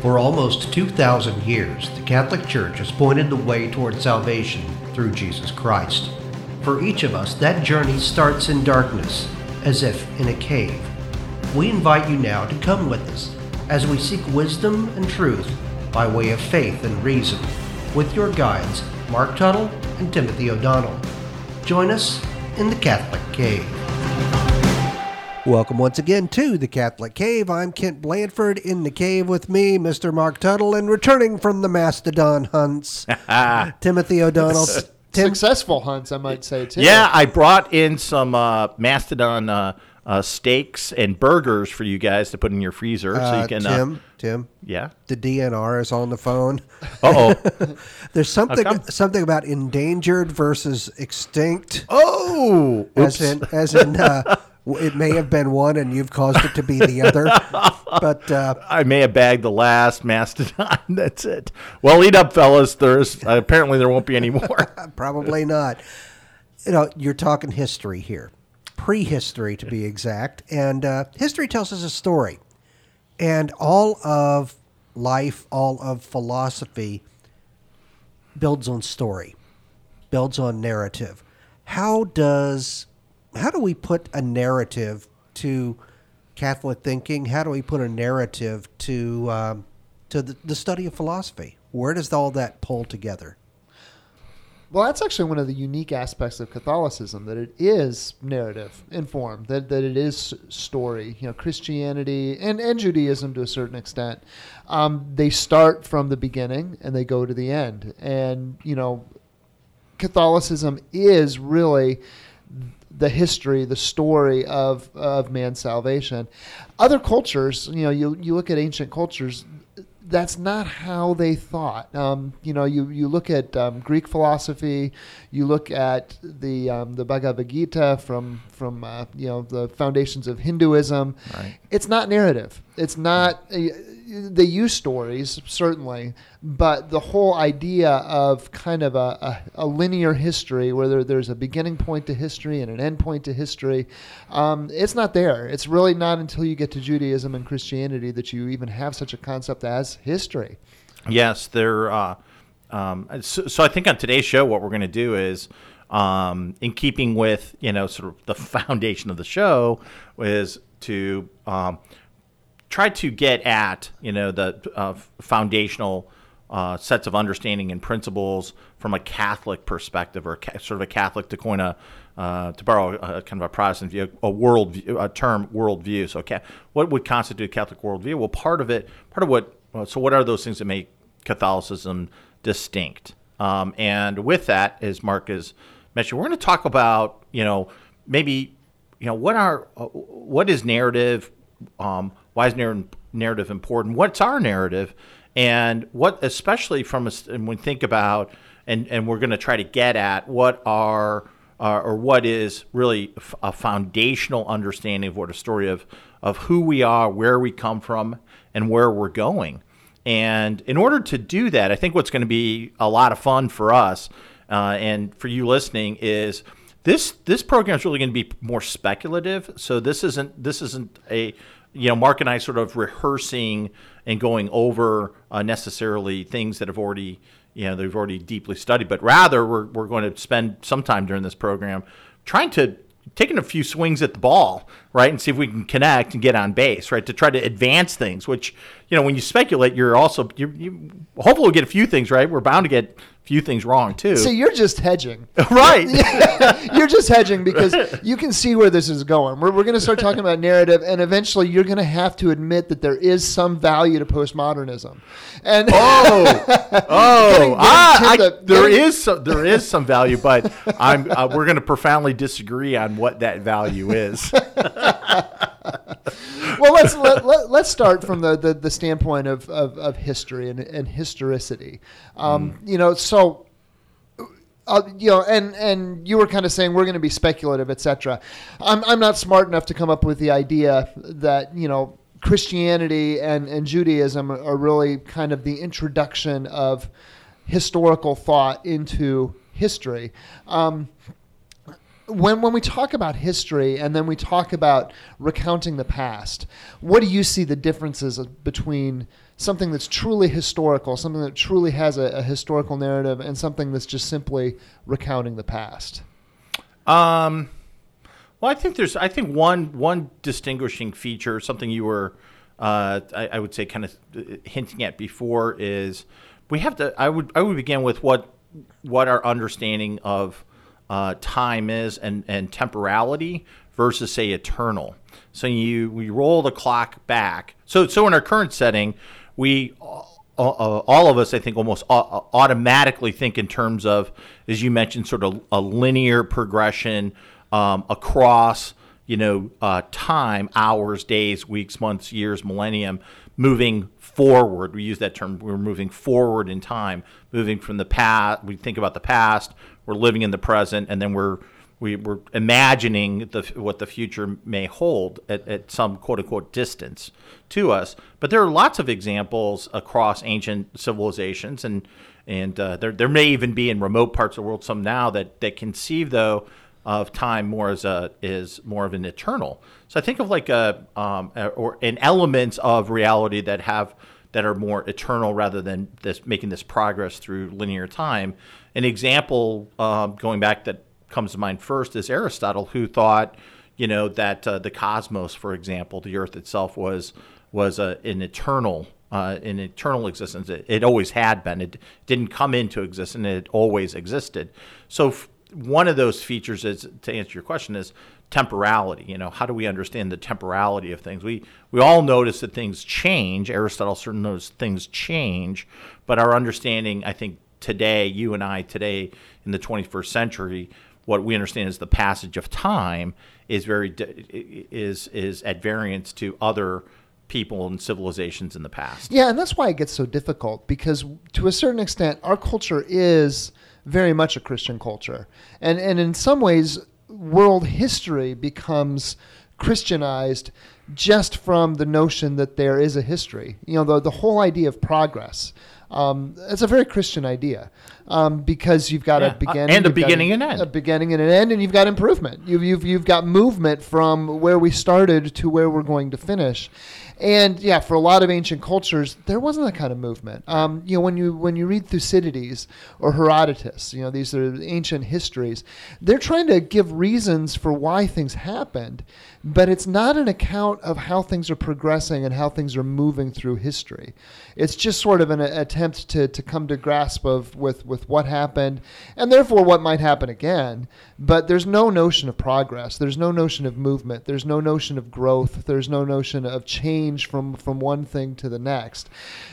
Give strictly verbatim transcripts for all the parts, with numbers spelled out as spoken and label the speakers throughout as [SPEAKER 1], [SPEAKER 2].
[SPEAKER 1] For almost two thousand years, the Catholic Church has pointed the way toward salvation through Jesus Christ. For each of us, that journey starts in darkness, as if in a cave. We invite you now to come with us as we seek wisdom and truth by way of faith and reason, with your guides, Mark Tuttle and Timothy O'Donnell. Join us in the Catholic Cave. Welcome once again to the Catholic Cave. I'm Kent Blandford. In the cave with me, Mister Mark Tuttle, and returning from the Mastodon hunts, Timothy O'Donnell.
[SPEAKER 2] Tim- Successful hunts, I might say, too.
[SPEAKER 3] Yeah, I brought in some uh, Mastodon uh, uh, steaks and burgers for you guys to put in your freezer.
[SPEAKER 1] Uh,
[SPEAKER 3] so you can,
[SPEAKER 1] Tim,
[SPEAKER 3] uh,
[SPEAKER 1] Tim.
[SPEAKER 3] Yeah?
[SPEAKER 1] The D N R is on the phone.
[SPEAKER 3] Uh-oh.
[SPEAKER 1] There's something something about endangered versus extinct.
[SPEAKER 3] Oh!
[SPEAKER 1] As in, as in uh, it may have been one and you've caused it to be the other. But uh,
[SPEAKER 3] I may have bagged the last Mastodon. That's it. Well, eat up, fellas. There's uh, apparently there won't be any more.
[SPEAKER 1] Probably not. You know, you're talking history here. Prehistory, to be exact. And uh, history tells us a story. And all of life, all of philosophy builds on story, builds on narrative. How does, how do we put a narrative to Catholic thinking? How do we put a narrative to um, to the, the study of philosophy? Where does all that pull together?
[SPEAKER 2] Well, that's actually one of the unique aspects of Catholicism, that it is narrative informed, that, that it is story. You know, Christianity and, and Judaism to a certain extent, um, they start from the beginning and they go to the end. And, you know, Catholicism is really the history, the story of, of man's salvation. Other cultures, you know, you, you look at ancient cultures, that's not how they thought. Um, you know, you, you look at um, Greek philosophy, you look at the um, the Bhagavad Gita from from uh, you know the foundations of Hinduism.
[SPEAKER 3] Right.
[SPEAKER 2] It's not narrative. It's not. Uh, they use stories certainly, but the whole idea of kind of a, a, a linear history where there, there's a beginning point to history and an end point to history, um, it's not there. It's really not until you get to Judaism and Christianity that you even have such a concept as history.
[SPEAKER 3] Yes, there. Uh, um, so, so I think on today's show, what we're going to do is, um, in keeping with you know sort of the foundation of the show, is to um, try to get at you know the uh, foundational uh, sets of understanding and principles from a Catholic perspective, or ca- sort of a Catholic, to coin a uh, to borrow a, kind of a Protestant view, a world view, a term, worldview. So, ca- what would constitute a Catholic worldview? Well, part of it, part of what. Well, so, what are those things that make Catholicism distinct? Um, and with that, as Mark has mentioned, we're going to talk about you know maybe you know what are uh, what is narrative. Um, why is narr- narrative important? What's our narrative? And what, especially from a, and when we think about, and, and we're going to try to get at what are, uh, or what is really a foundational understanding of what a story of, of who we are, where we come from, and where we're going. And in order to do that, I think what's going to be a lot of fun for us uh, and for you listening is This this program is really going to be more speculative. So this isn't this isn't a you know Mark and I sort of rehearsing and going over uh, necessarily things that have already you know they've already deeply studied, but rather we're we're going to spend some time during this program trying to taking a few swings at the ball, right, and see if we can connect and get on base, right, to try to advance things. Which you know when you speculate, you're also you you hopefully we'll get a few things right. We're bound to get few things wrong too.
[SPEAKER 2] So you're just hedging.
[SPEAKER 3] Right.
[SPEAKER 2] You're just hedging because you can see where this is going. We're, we're going to start talking about narrative, and eventually you're going to have to admit that there is some value to postmodernism. And
[SPEAKER 3] oh, oh,
[SPEAKER 2] getting, getting
[SPEAKER 3] ah, I,
[SPEAKER 2] the,
[SPEAKER 3] there
[SPEAKER 2] getting,
[SPEAKER 3] is some, there is some value, but I'm uh, we're going to profoundly disagree on what that value is.
[SPEAKER 2] Well, let's let, let, let's start from the, the, the standpoint of, of, of history and, and historicity. Um, mm. You know, so uh, you know, and, and you were kind of saying we're going to be speculative, et cetera. I'm I'm not smart enough to come up with the idea that you know Christianity and, and Judaism are really kind of the introduction of historical thought into history. Um, when when we talk about history and then we talk about recounting the past, what do you see the differences between something that's truly historical, something that truly has a, a historical narrative, and something that's just simply recounting the past?
[SPEAKER 3] Um, well, I think there's, I think one one distinguishing feature, something you were, uh, I, I would say, kind of hinting at before, is we have to. I would I would begin with what what our understanding of uh, time is and and temporality versus, say, eternal. So you we roll the clock back. So so in our current setting, we uh, all of us, I think, almost uh, automatically think in terms of, as you mentioned, sort of a linear progression um, across, you know, uh, time, hours, days, weeks, months, years, millennium, moving forward. We use that term. We're moving forward in time, moving from the past. We think about the past. We're living in the present, and then we're we, we're imagining the, what the future may hold at, at some quote-unquote distance to us. But there are lots of examples across ancient civilizations, and and uh, there there may even be in remote parts of the world some now that, that conceive, though, of time more as a is more of an eternal. So I think of like a um, or an elements of reality that have that are more eternal rather than this making this progress through linear time. An example um, going back that comes to mind first is Aristotle, who thought, you know, that uh, the cosmos, for example, the Earth itself was was a, an eternal uh, an eternal existence. It, it always had been. It didn't come into existence. It always existed. So f- one of those features is, to answer your question, is temporality. You know, how do we understand the temporality of things? We we all notice that things change. Aristotle certainly knows things change, but our understanding, I think, today, you and I today in the twenty-first century, what we understand as the passage of time is very is is at variance to other people and civilizations in the past.
[SPEAKER 2] Yeah, and that's why it gets so difficult, because to a certain extent, our culture is very much a Christian culture, and and in some ways, world history becomes Christianized just from the notion that there is a history. You know, the the whole idea of progress. Um, it's a very Christian idea um, because you've got
[SPEAKER 3] yeah.
[SPEAKER 2] a beginning
[SPEAKER 3] and a beginning and end,
[SPEAKER 2] a beginning and an end, and you've got improvement. You've you've you've got movement from where we started to where we're going to finish. And yeah, for a lot of ancient cultures, there wasn't that kind of movement. Um, you know, when you when you read Thucydides or Herodotus, you know, these are ancient histories. They're trying to give reasons for why things happened, but it's not an account of how things are progressing and how things are moving through history. It's just sort of an attempt to to come to grasp of with with what happened, and therefore what might happen again. But there's no notion of progress. There's no notion of movement. There's no notion of growth. There's no notion of change from from one thing to the next.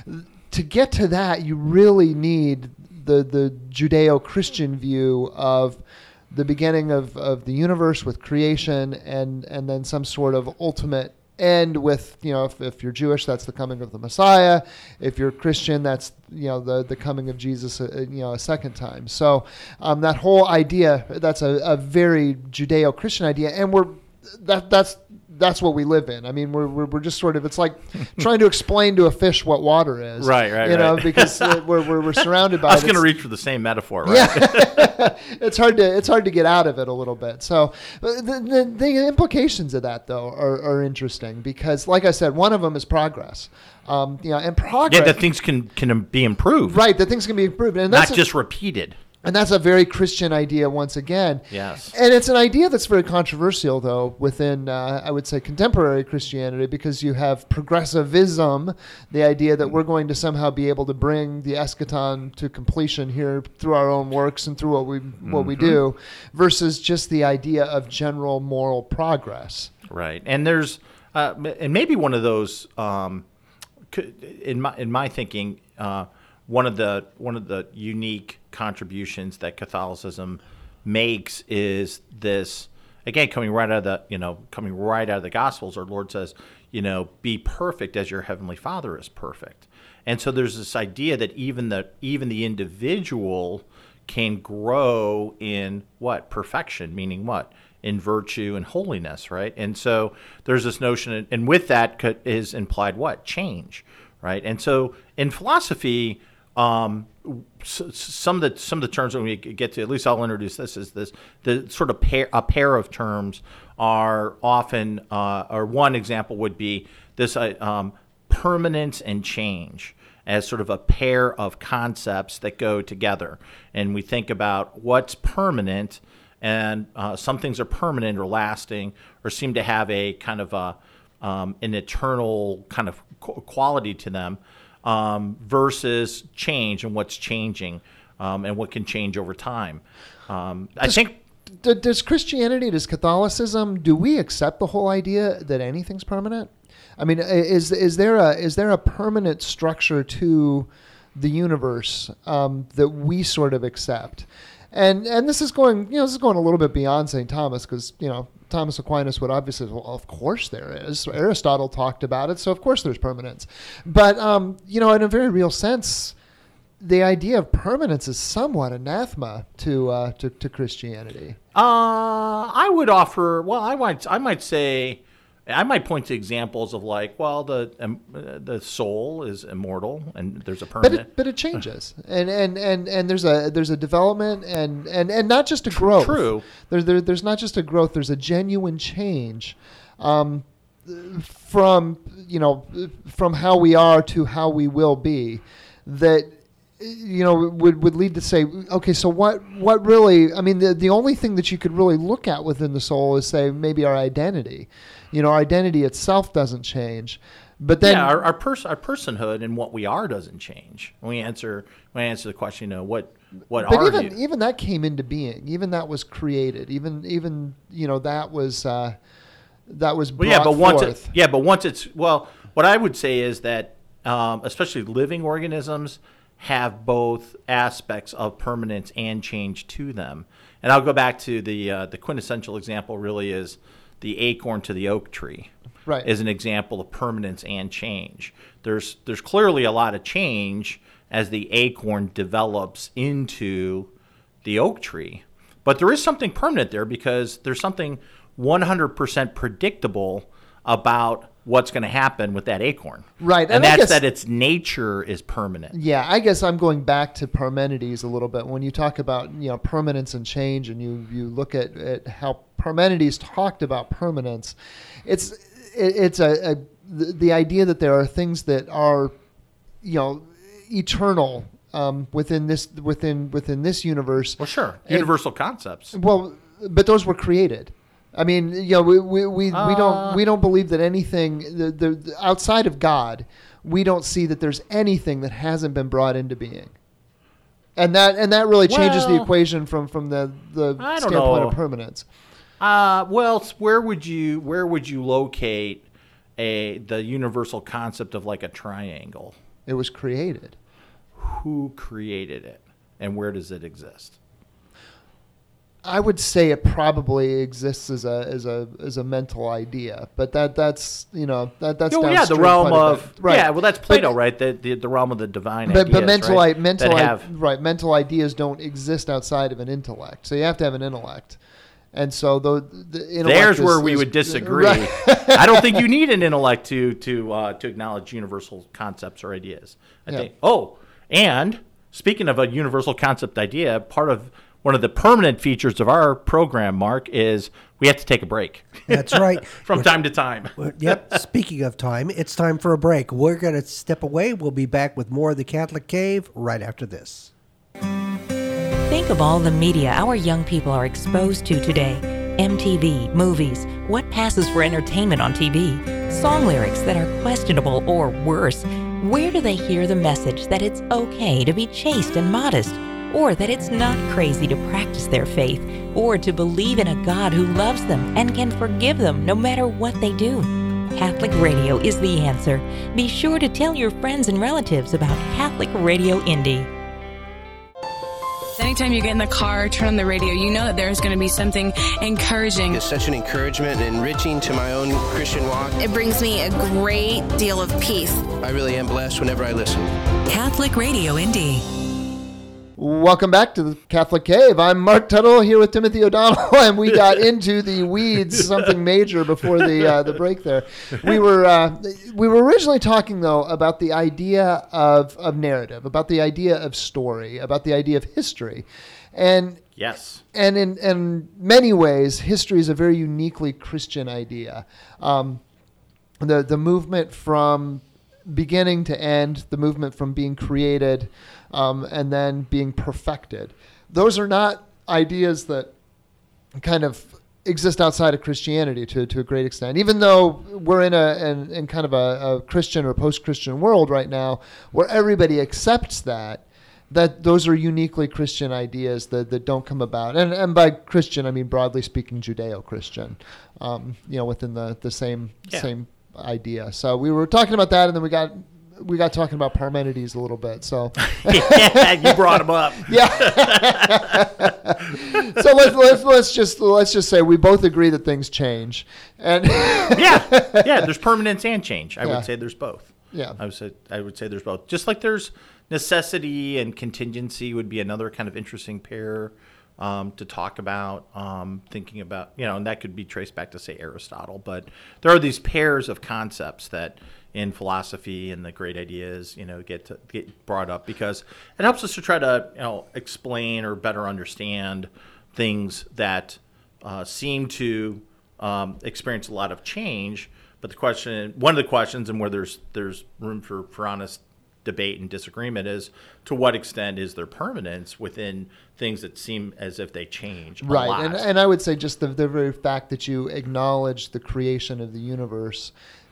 [SPEAKER 2] To get to that, you really need the the Judeo-Christian view of the beginning of, of the universe with creation, and and then some sort of ultimate end with, you know, if, if you're Jewish, that's the coming of the Messiah. If you're Christian, that's, you know, the the coming of Jesus, uh, you know, a second time. So um, that whole idea, that's a, a very Judeo-Christian idea, and we're that that's that's what we live in. I mean, we're we're, we're just sort of, it's like trying to explain to a fish what water is.
[SPEAKER 3] Right, right,
[SPEAKER 2] You know,
[SPEAKER 3] right.
[SPEAKER 2] because uh, we're, we're we're surrounded by.
[SPEAKER 3] I was
[SPEAKER 2] it.
[SPEAKER 3] going to reach for the same metaphor, right?
[SPEAKER 2] Yeah. it's hard to it's hard to get out of it a little bit. So the the, the implications of that, though, are, are interesting, because, like I said, one of them is progress. Um, you know, and progress.
[SPEAKER 3] Yeah, that things can can be improved,
[SPEAKER 2] Right, that things can be improved, and that's
[SPEAKER 3] not
[SPEAKER 2] a,
[SPEAKER 3] just repeated.
[SPEAKER 2] And that's a very Christian idea once again.
[SPEAKER 3] Yes.
[SPEAKER 2] And it's an idea that's very controversial, though, within, uh, I would say, contemporary Christianity, because you have progressivism, the idea that we're going to somehow be able to bring the eschaton to completion here through our own works and through what we what we do, versus just the idea of general moral progress.
[SPEAKER 3] Right. And there's, uh, and maybe one of those, um, could- in my in my thinking, uh, one of the one of the unique contributions that Catholicism makes is this, again, coming right out of the, you know, coming right out of the Gospels. Our Lord says, you know, be perfect as your heavenly Father is perfect. And so there's this idea that even the even the individual can grow in what? Perfection, meaning what? In virtue and holiness, right? And so there's this notion, and with that is implied what? Change, right? And so in philosophy, um, s- some of the some of the terms when we get to, at least I'll introduce this, is this the sort of pair a pair of terms are often, uh, or one example would be this uh, um, permanence and change as sort of a pair of concepts that go together. And we think about what's permanent, and uh, some things are permanent or lasting or seem to have a kind of a, um, an eternal kind of qu- quality to them, um, versus change and what's changing, um, and what can change over time. Um, I
[SPEAKER 2] Does-
[SPEAKER 3] think...
[SPEAKER 2] D- Does Christianity, does Catholicism, do we accept the whole idea that anything's permanent? I mean, is is there a is there a permanent structure to the universe um, that we sort of accept? And and this is going, you know, this is going a little bit beyond Saint Thomas, because, you know, Thomas Aquinas would obviously say, well, of course there is. Aristotle talked about it, so of course there's permanence. But um, you know, in a very real sense, the idea of permanence is somewhat anathema to uh, to, to Christianity.
[SPEAKER 3] Uh, I would offer. Well, I might. I might say. I might point to examples of like, well, the um, uh, the soul is immortal, and there's a
[SPEAKER 2] But
[SPEAKER 3] permanent.
[SPEAKER 2] it, but it changes, and, and, and, and there's a there's a development, and, and, and not just a growth.
[SPEAKER 3] True.
[SPEAKER 2] There's there, there's not just a growth. There's a genuine change, um, from you know from how we are to how we will be, that you know would would lead to say, okay, so what what really? I mean, the the only thing that you could really look at within the soul is, say, maybe our identity. You know, our identity itself doesn't change. But then,
[SPEAKER 3] yeah, our our, pers- our personhood and what we are doesn't change. When we answer when we answer the question, you know, what what
[SPEAKER 2] but
[SPEAKER 3] are
[SPEAKER 2] even
[SPEAKER 3] you?
[SPEAKER 2] even that came into being. Even that was created. Even even you know that was uh, that was brought
[SPEAKER 3] Well, yeah, but once
[SPEAKER 2] forth.
[SPEAKER 3] it, yeah, but once it's well, what I would say is that um, especially living organisms have both aspects of permanence and change to them. And I'll go back to the uh, the quintessential example. Really, is the acorn to the oak tree.
[SPEAKER 2] Right.
[SPEAKER 3] Is an example of permanence and change. There's there's clearly a lot of change as the acorn develops into the oak tree, but there is something permanent there because there's something one hundred percent predictable about what's going to happen with that acorn.
[SPEAKER 2] Right,
[SPEAKER 3] and,
[SPEAKER 2] and I
[SPEAKER 3] that's
[SPEAKER 2] guess-
[SPEAKER 3] that its nature is permanent.
[SPEAKER 2] Yeah, I guess I'm going back to Parmenides a little bit. When you talk about you know permanence and change, and you, you look at, at how Parmenides talked about permanence, it's it, it's a, a the, the idea that there are things that are you know eternal um, within this within within this universe.
[SPEAKER 3] Well, sure,
[SPEAKER 2] And-
[SPEAKER 3] universal concepts.
[SPEAKER 2] Well, but those were created. I mean, you know, we we, we,
[SPEAKER 3] Uh,
[SPEAKER 2] we don't we don't believe that anything the, the, the outside of God, we don't see that there's anything that hasn't been brought into being. And that and that really changes the
[SPEAKER 3] Well,
[SPEAKER 2] equation from, from the, the
[SPEAKER 3] I don't
[SPEAKER 2] standpoint
[SPEAKER 3] know.
[SPEAKER 2] of permanence.
[SPEAKER 3] Uh, well, where would you where would you locate a the universal concept of like a triangle?
[SPEAKER 2] It was created.
[SPEAKER 3] Who created it, and where does it exist?
[SPEAKER 2] I would say it probably exists as a as a as a mental idea, but that that's you know that that's
[SPEAKER 3] Oh, yeah, the
[SPEAKER 2] downstream
[SPEAKER 3] realm
[SPEAKER 2] quite a
[SPEAKER 3] of
[SPEAKER 2] bit. Right.
[SPEAKER 3] yeah. Well, that's Plato,
[SPEAKER 2] But-
[SPEAKER 3] right? The, the the realm of the divine.
[SPEAKER 2] But, but
[SPEAKER 3] ideas,
[SPEAKER 2] mental
[SPEAKER 3] right?
[SPEAKER 2] I, mental
[SPEAKER 3] that
[SPEAKER 2] I,
[SPEAKER 3] have,
[SPEAKER 2] right mental ideas don't exist outside of an intellect, so you have to have an intellect, and so the, the intellect
[SPEAKER 3] There's
[SPEAKER 2] is-
[SPEAKER 3] where we
[SPEAKER 2] is-
[SPEAKER 3] would disagree.
[SPEAKER 2] Right.
[SPEAKER 3] I don't think you need an intellect to to uh, to acknowledge universal concepts or ideas. I
[SPEAKER 2] Yeah.
[SPEAKER 3] think. Oh, and speaking of a universal concept idea, part of one of the permanent features of our program, Mark, is we have to take a break.
[SPEAKER 1] That's right.
[SPEAKER 3] From time to time.
[SPEAKER 1] Yep. Speaking of time, it's time for a break. We're going to step away. We'll be back with more of the Catholic Cave right after this.
[SPEAKER 4] Think of all the media our young people are exposed to today. M T V, movies, what passes for entertainment on T V, song lyrics that are questionable or worse. Where do they hear the message that it's okay to be chaste and modest, or that it's not crazy to practice their faith, or to believe in a God who loves them and can forgive them no matter what they do? Catholic Radio is the answer. Be sure to tell your friends and relatives about Catholic Radio Indy.
[SPEAKER 5] Anytime you get in the car, turn on the radio, you know that there's going to be something encouraging.
[SPEAKER 6] It's such an encouragement and enriching to my own Christian walk.
[SPEAKER 7] It brings me a great deal of peace.
[SPEAKER 6] I really am blessed whenever I listen.
[SPEAKER 4] Catholic Radio Indy.
[SPEAKER 2] Welcome back to the Catholic Cave. I'm Mark Tuttle here with Timothy O'Donnell, and we got into the weeds, something major before the uh, the break there. We were uh, we were originally talking though about the idea of of narrative, about the idea of story, about the idea of history, and
[SPEAKER 3] yes,
[SPEAKER 2] and in in many ways, history is a very uniquely Christian idea. Um, the the movement from beginning to end, the movement from being created um, and then being perfected. Those are not ideas that kind of exist outside of Christianity to, to a great extent. Even though we're in a in, in kind of a, a Christian or post-Christian world right now where everybody accepts that, that those are uniquely Christian ideas that, that don't come about. And and by Christian, I mean, broadly speaking, Judeo-Christian, um, you know, within the, the same
[SPEAKER 3] yeah.
[SPEAKER 2] same idea. So we were talking about that, and then we got we got talking about Parmenides a little bit. So
[SPEAKER 3] yeah, you brought him up.
[SPEAKER 2] Yeah. So let's let's let's just let's just say we both agree that things change, and
[SPEAKER 3] yeah, yeah. There's permanence and change. I
[SPEAKER 2] Yeah.
[SPEAKER 3] would say there's both.
[SPEAKER 2] Yeah.
[SPEAKER 3] I would say I would say there's both. Just like there's necessity and contingency would be another kind of interesting pair um, to talk about. Um, thinking about, you know, and that could be traced back to say Aristotle. But there are these pairs of concepts that in philosophy and the great ideas, you know, get to get brought up because it helps us to try to, you know, explain or better understand things that uh, seem to um, experience a lot of change. But the question, one of the questions, and where there's there's room for, for honest debate and disagreement, is to what extent is there permanence within things that seem as if they change a
[SPEAKER 2] right.
[SPEAKER 3] lot.
[SPEAKER 2] And and I would say just the the very fact that you acknowledge the creation of the universe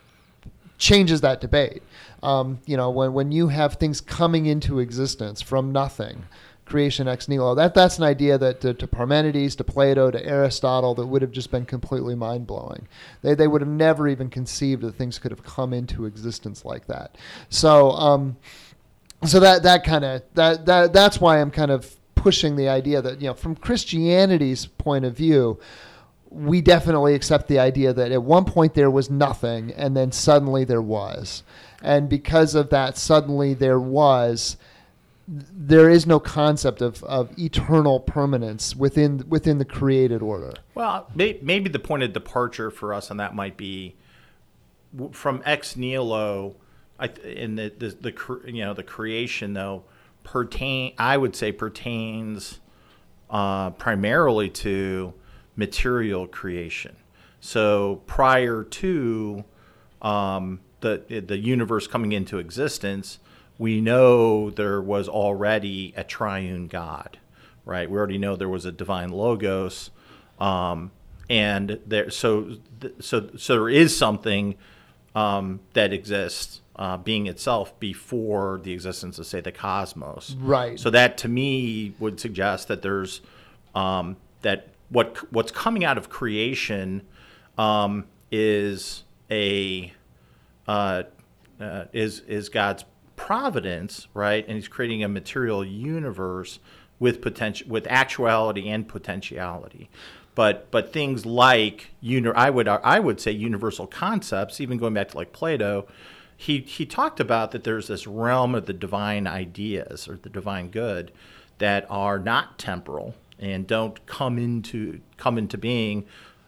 [SPEAKER 2] changes that debate. Um, you know, when when you have things coming into existence from nothing, creation ex nihilo, that that's an idea that to, to Parmenides, to Plato, to Aristotle, that would have just been completely mind-blowing. They they would have never even conceived that things could have come into existence like that. So um, so that that kind of that that that's why I'm kind of pushing the idea that, you know, from Christianity's point of view, we definitely accept the idea that at one point there was nothing and then suddenly there was. And because of that, suddenly there was, there is no concept of, of eternal permanence within within the created order.
[SPEAKER 3] Well, may, maybe the point of departure for us on that might be w- from ex nihilo. I th- in the, the the cre- you know the creation though pertain I would say pertains uh, primarily to material creation. So prior to um, the the universe coming into existence, we know there was already a triune God, right? We already know there was a divine logos, um, and there. So, so, so there is something um, that exists, uh, being itself before the existence of, say, the cosmos.
[SPEAKER 2] Right.
[SPEAKER 3] So that, to me, would suggest that there's um, that what what's coming out of creation um, is a uh, uh, is is God's providence, right? And he's creating a material universe with potential, with actuality and potentiality. But but things like uni- I would I would say universal concepts, even going back to like Plato, he he talked about that there's this realm of the divine ideas or the divine good that are not temporal and don't come into come into being,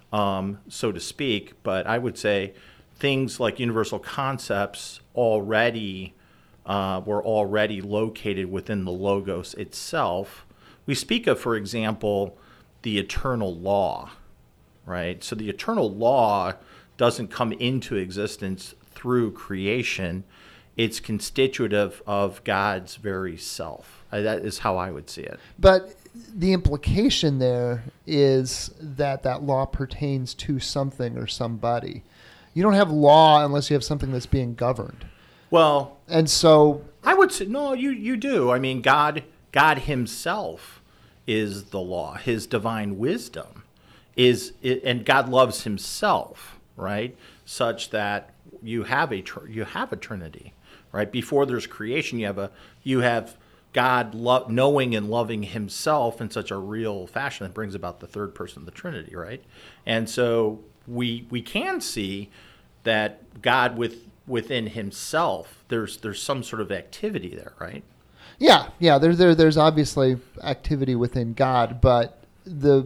[SPEAKER 3] um, so to speak. But I would say things like universal concepts already uh, were already located within the Logos itself. We speak of, for example, the eternal law, right? So the eternal law doesn't come into existence through creation. It's constitutive of God's very self. Uh, that is how I would see it.
[SPEAKER 2] But the implication there is that that law pertains to something or somebody. You don't have law unless you have something that's being governed.
[SPEAKER 3] Well,
[SPEAKER 2] and so
[SPEAKER 3] I would say no. You you do. I mean, God God Himself is the law. His divine wisdom is, and God loves Himself, right? Such that you have a you have a Trinity, right? Before there's creation, you have a you have God lo- knowing and loving Himself in such a real fashion that brings about the third person of the Trinity, right? And so we we can see that God with within Himself, there's there's some sort of activity there, right?
[SPEAKER 2] Yeah, yeah. There, there, there's obviously activity within God, but the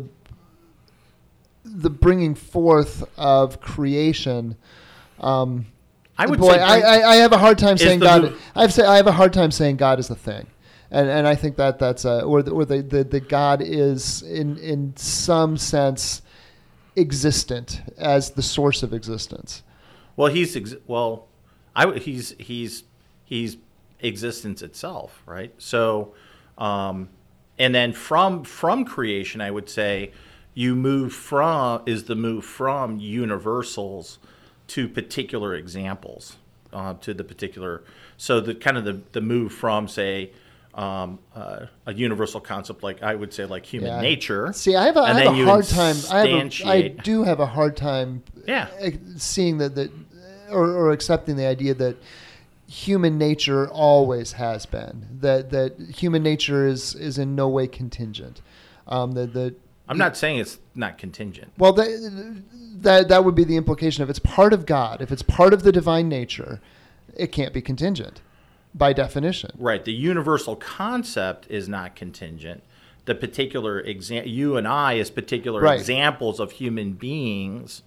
[SPEAKER 2] the bringing forth of creation. Um,
[SPEAKER 3] I would
[SPEAKER 2] boy,
[SPEAKER 3] say
[SPEAKER 2] I, I, I have a hard time saying
[SPEAKER 3] the
[SPEAKER 2] God.
[SPEAKER 3] move-
[SPEAKER 2] I've say I have a hard time saying God is a thing, and and I think that that's a or the, or the, the, the God is in in some sense existent as the source of existence.
[SPEAKER 3] Well, he's ex- well, I w- he's he's he's existence itself, right? So, um, and then from from creation, I would say you move from is the move from universals to particular examples, uh, to the particular. So the kind of the, the move from say um, uh, a universal concept like I would say like human
[SPEAKER 2] Yeah.
[SPEAKER 3] nature.
[SPEAKER 2] See, I have a, I
[SPEAKER 3] and
[SPEAKER 2] have
[SPEAKER 3] then
[SPEAKER 2] a
[SPEAKER 3] you
[SPEAKER 2] hard time. I, have a, I
[SPEAKER 3] instantiate-
[SPEAKER 2] do have a hard time
[SPEAKER 3] Yeah.
[SPEAKER 2] uh, seeing that that or, or accepting the idea that human nature always has been that that human nature is is in no way contingent. Um, that that
[SPEAKER 3] I'm not saying it's not contingent.
[SPEAKER 2] well that that that would be the implication. If it's part of God, if it's part of the divine nature, it can't be contingent by definition.
[SPEAKER 3] Right. The universal concept is not contingent. The particular exam, you and I as particular
[SPEAKER 2] Right.
[SPEAKER 3] examples of human beings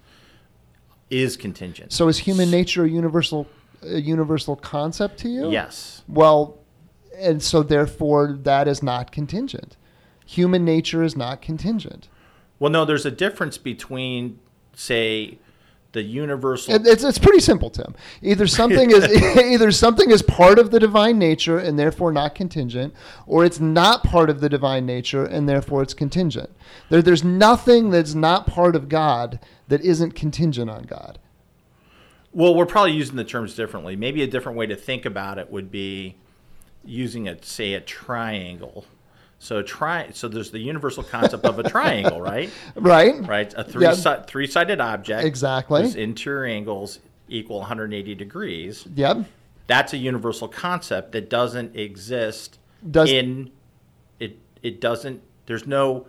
[SPEAKER 3] is contingent.
[SPEAKER 2] So is human nature a universal a universal concept to you?
[SPEAKER 3] Yes.
[SPEAKER 2] Well, and so therefore that is not contingent. Human nature is not contingent.
[SPEAKER 3] Well, no, there's a difference between, say, the universal.
[SPEAKER 2] It- It's it's pretty simple, Tim. Either something is either something is part of the divine nature and therefore not contingent, or it's not part of the divine nature and therefore it's contingent. There, there's nothing that's not part of God that isn't contingent on God.
[SPEAKER 3] Well, we're probably using the terms differently. Maybe a different way to think about it would be using a say a triangle. So tri- so there's the universal concept of a triangle, right?
[SPEAKER 2] Right?
[SPEAKER 3] Right, a three
[SPEAKER 2] Yeah.
[SPEAKER 3] si- three-sided object.
[SPEAKER 2] Exactly.
[SPEAKER 3] Whose interior angles equal one hundred eighty degrees.
[SPEAKER 2] Yep.
[SPEAKER 3] That's a universal concept that doesn't exist
[SPEAKER 2] Does-
[SPEAKER 3] in it. It doesn't. There's no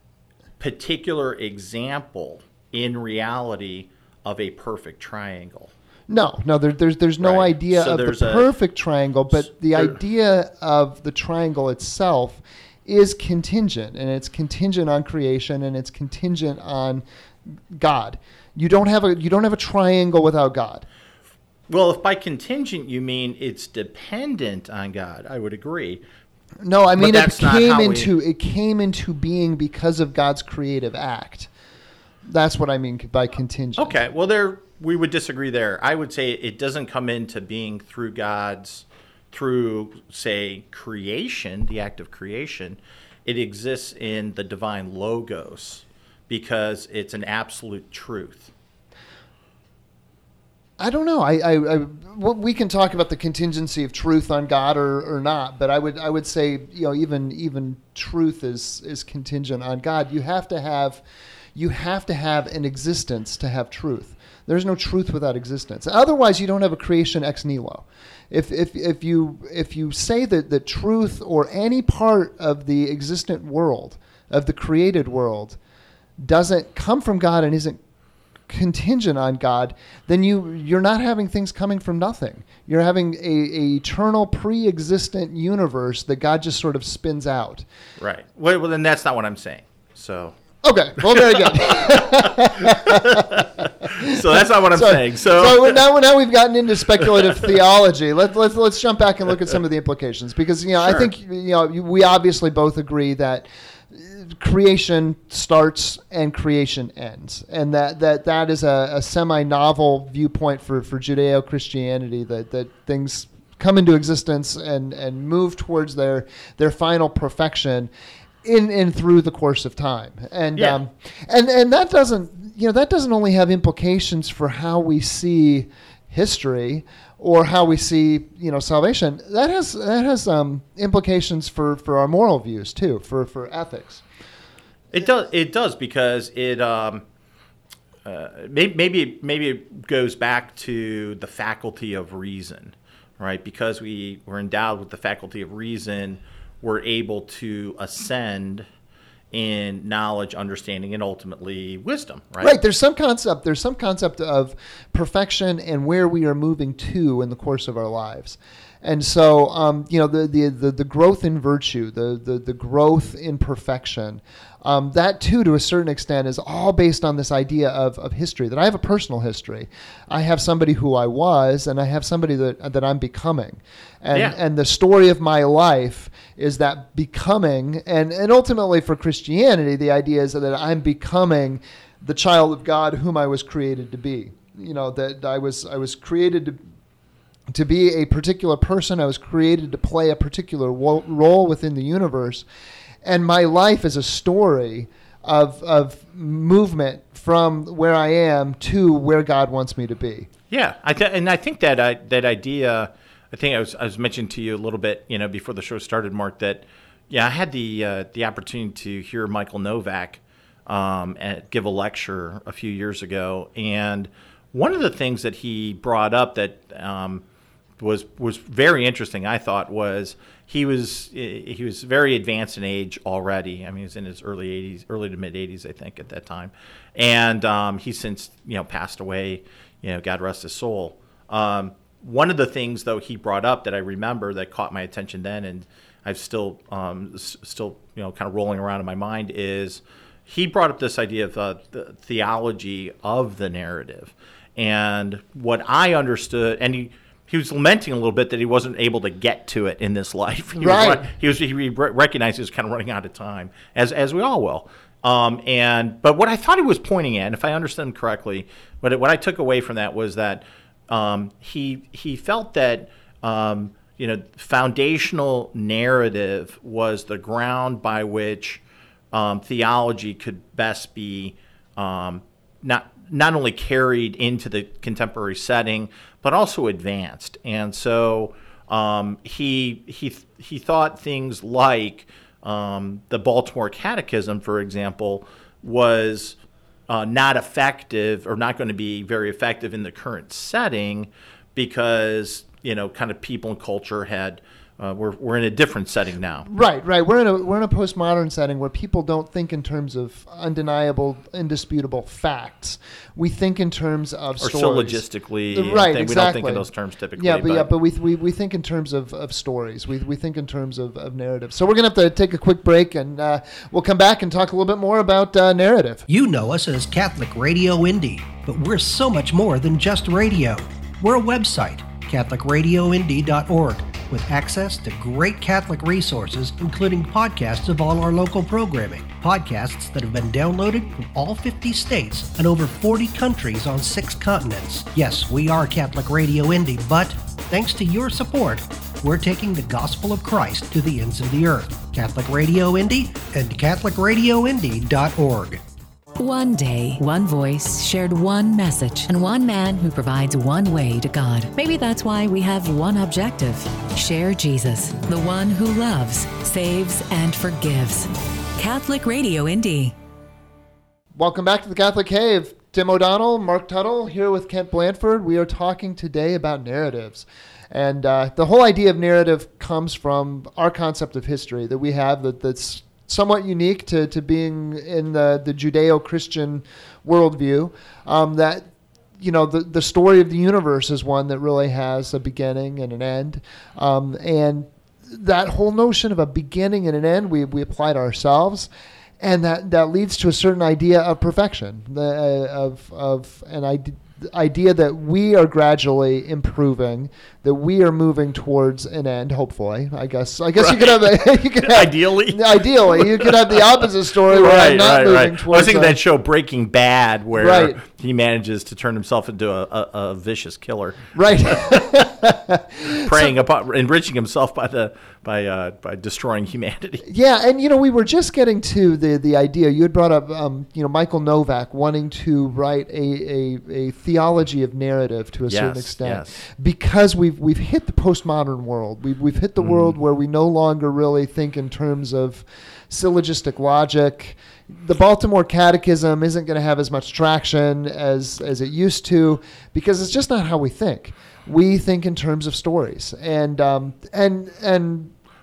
[SPEAKER 3] particular example in reality of a perfect triangle.
[SPEAKER 2] No, no, there, there's there's no
[SPEAKER 3] Right.
[SPEAKER 2] idea
[SPEAKER 3] So
[SPEAKER 2] of the
[SPEAKER 3] there's a-
[SPEAKER 2] perfect triangle, but the
[SPEAKER 3] there-
[SPEAKER 2] idea of the triangle itself is contingent, and it's contingent on creation, and it's contingent on God. You don't have a you don't have a triangle without God.
[SPEAKER 3] Well, if by contingent you mean it's dependent on God, I would agree.
[SPEAKER 2] No, I mean it
[SPEAKER 3] that's not
[SPEAKER 2] came
[SPEAKER 3] how we-
[SPEAKER 2] into it came into being because of God's creative act. That's what I mean by contingent.
[SPEAKER 3] Okay, well, there we would disagree there. I would say it doesn't come into being through God's, through say creation, the act of creation. It exists in the divine logos because it's an absolute truth.
[SPEAKER 2] I don't know. I, I, I well, we can talk about the contingency of truth on God or, or not, but I would I would say you know even even truth is is contingent on God. You have to have you have to have an existence to have truth. There's no truth without existence. Otherwise, you don't have a creation ex nihilo. If if if you if you say that the truth or any part of the existent world of the created world doesn't come from God and isn't contingent on God, then you you're not having things coming from nothing. You're having a, a eternal pre-existent universe that God just sort of spins out.
[SPEAKER 3] Right. Well, well, then that's not what I'm saying. So,
[SPEAKER 2] Okay, well, very good.
[SPEAKER 3] so that's not what I'm saying. So,
[SPEAKER 2] so now now we've gotten into speculative theology. Let let's let's jump back and look at some of the implications because you know I
[SPEAKER 3] Sure.
[SPEAKER 2] think you know we obviously both agree that creation starts and creation ends, and that that, that is a, a semi-novel viewpoint for, for Judeo-Christianity, that, that things come into existence and, and move towards their their final perfection in and through the course of time. And
[SPEAKER 3] Yeah.
[SPEAKER 2] um, and and that doesn't you know that doesn't only have implications for how we see history or how we see, you know, salvation. That has that has um, implications for, for our moral views too, for, for ethics.
[SPEAKER 3] It does. It does because it um, uh, maybe maybe maybe it goes back to the faculty of reason, right? Because we were endowed with the faculty of reason, we're able to ascend in knowledge, understanding, and ultimately wisdom, right?
[SPEAKER 2] Right. There's some concept. There's some concept of perfection and where we are moving to in the course of our lives. And so, um, you know, the, the, the, the growth in virtue, the, the, the growth in perfection, um, that too, to a certain extent, is all based on this idea of, of history, that I have a personal history. I have somebody who I was, and I have somebody that, that I'm becoming. And,
[SPEAKER 3] Yeah.
[SPEAKER 2] and the story of my life is that becoming, and, and ultimately for Christianity, the idea is that I'm becoming the child of God whom I was created to be. You know, that I was, I was created to to be a particular person. I was created to play a particular wo- role within the universe. And my life is a story of of movement from where I am to where God wants me to be.
[SPEAKER 3] Yeah, I th- and I think that I, that idea, I think I was I was mentioning to you a little bit, you know, before the show started, Mark, that yeah, I had the uh, the opportunity to hear Michael Novak um, at, give a lecture a few years ago, and one of the things that he brought up that um, was was very interesting, I thought, was he was he was very advanced in age already. I mean, he was in his early eighties, early to mid eighties, I think, at that time, and um, he's since you know passed away. You know, God rest his soul. Um, one of the things, though, he brought up that I remember that caught my attention then, and I've still um, s- still you know kind of rolling around in my mind, is he brought up this idea of uh, the theology of the narrative, and what I understood, and he. He was lamenting a little bit that he wasn't able to get to it in this life. He
[SPEAKER 2] Right.
[SPEAKER 3] Was, he was he recognized he was kind of running out of time, as as we all will. Um, and but what I thought he was pointing at, and if I understood him correctly, what it, what I took away from that was that um, he he felt that um, you know foundational narrative was the ground by which um, theology could best be um, not. not only carried into the contemporary setting, but also advanced. And so um, he he he thought things like um, the Baltimore Catechism, for example, was uh, not effective or not going to be very effective in the current setting because you know kind of people and culture had. Uh, we're we're in a different setting now.
[SPEAKER 2] Right, right. We're in a we're in a postmodern setting where people don't think in terms of undeniable, indisputable facts. We think in terms of
[SPEAKER 3] Or
[SPEAKER 2] stories.
[SPEAKER 3] syllogistically.
[SPEAKER 2] Right,
[SPEAKER 3] thing.
[SPEAKER 2] exactly.
[SPEAKER 3] We don't think in those terms typically.
[SPEAKER 2] Yeah, but, yeah, but we, we we think in terms of, of stories. We we think in terms of, of narrative. So we're gonna have to take a quick break, and uh, we'll come back and talk a little bit more about uh, narrative.
[SPEAKER 1] You know us as Catholic Radio Indy, but we're so much more than just radio. We're a website, Catholic Radio Indy dot org, with access to great Catholic resources, including podcasts of all our local programming. Podcasts that have been downloaded from all fifty states and over forty countries on six continents. Yes, we are Catholic Radio Indy, but thanks to your support, we're taking the gospel of Christ to the ends of the earth. Catholic Radio Indy and Catholic Radio Indy dot org.
[SPEAKER 8] One day, one voice shared one message, and one man who provides one way to God. Maybe that's why we have one objective: share Jesus, the one who loves, saves, and forgives. Catholic Radio Indy.
[SPEAKER 2] Welcome back to the Catholic Cave. Tim O'Donnell, Mark Tuttle, here with Kent Blanford. We are talking today about narratives. And uh, the whole idea of narrative comes from our concept of history that we have that, that's somewhat unique to, to being in the, the Judeo-Christian worldview, um, that, you know, the, the story of the universe is one that really has a beginning and an end. Um, and that whole notion of a beginning and an end, we, we applied ourselves. And that, that leads to a certain idea of perfection, the, uh, of, of an idea. idea that we are gradually improving, that we are moving towards an end, hopefully. I guess I guess right. you could have a, you could have,
[SPEAKER 3] ideally
[SPEAKER 2] ideally you could have the opposite story where
[SPEAKER 3] right,
[SPEAKER 2] I'm not
[SPEAKER 3] right,
[SPEAKER 2] moving
[SPEAKER 3] right.
[SPEAKER 2] towards.
[SPEAKER 3] Well, I was thinking
[SPEAKER 2] a,
[SPEAKER 3] that show Breaking Bad, where
[SPEAKER 2] right.
[SPEAKER 3] he manages to turn himself into a, a, a vicious killer,
[SPEAKER 2] right?
[SPEAKER 3] preying so, upon enriching himself by the by uh, by destroying humanity.
[SPEAKER 2] Yeah, and you know we were just getting to the the idea you had brought up. Um, you know Michael Novak wanting to write a a, a theology of narrative to a
[SPEAKER 3] yes,
[SPEAKER 2] certain extent
[SPEAKER 3] yes.
[SPEAKER 2] because we've we've hit the postmodern world. We've we've hit the mm. world where we no longer really think in terms of syllogistic logic. The Baltimore Catechism isn't going to have as much traction as as it used to because it's just not how we think. We think in terms of stories, and um, and and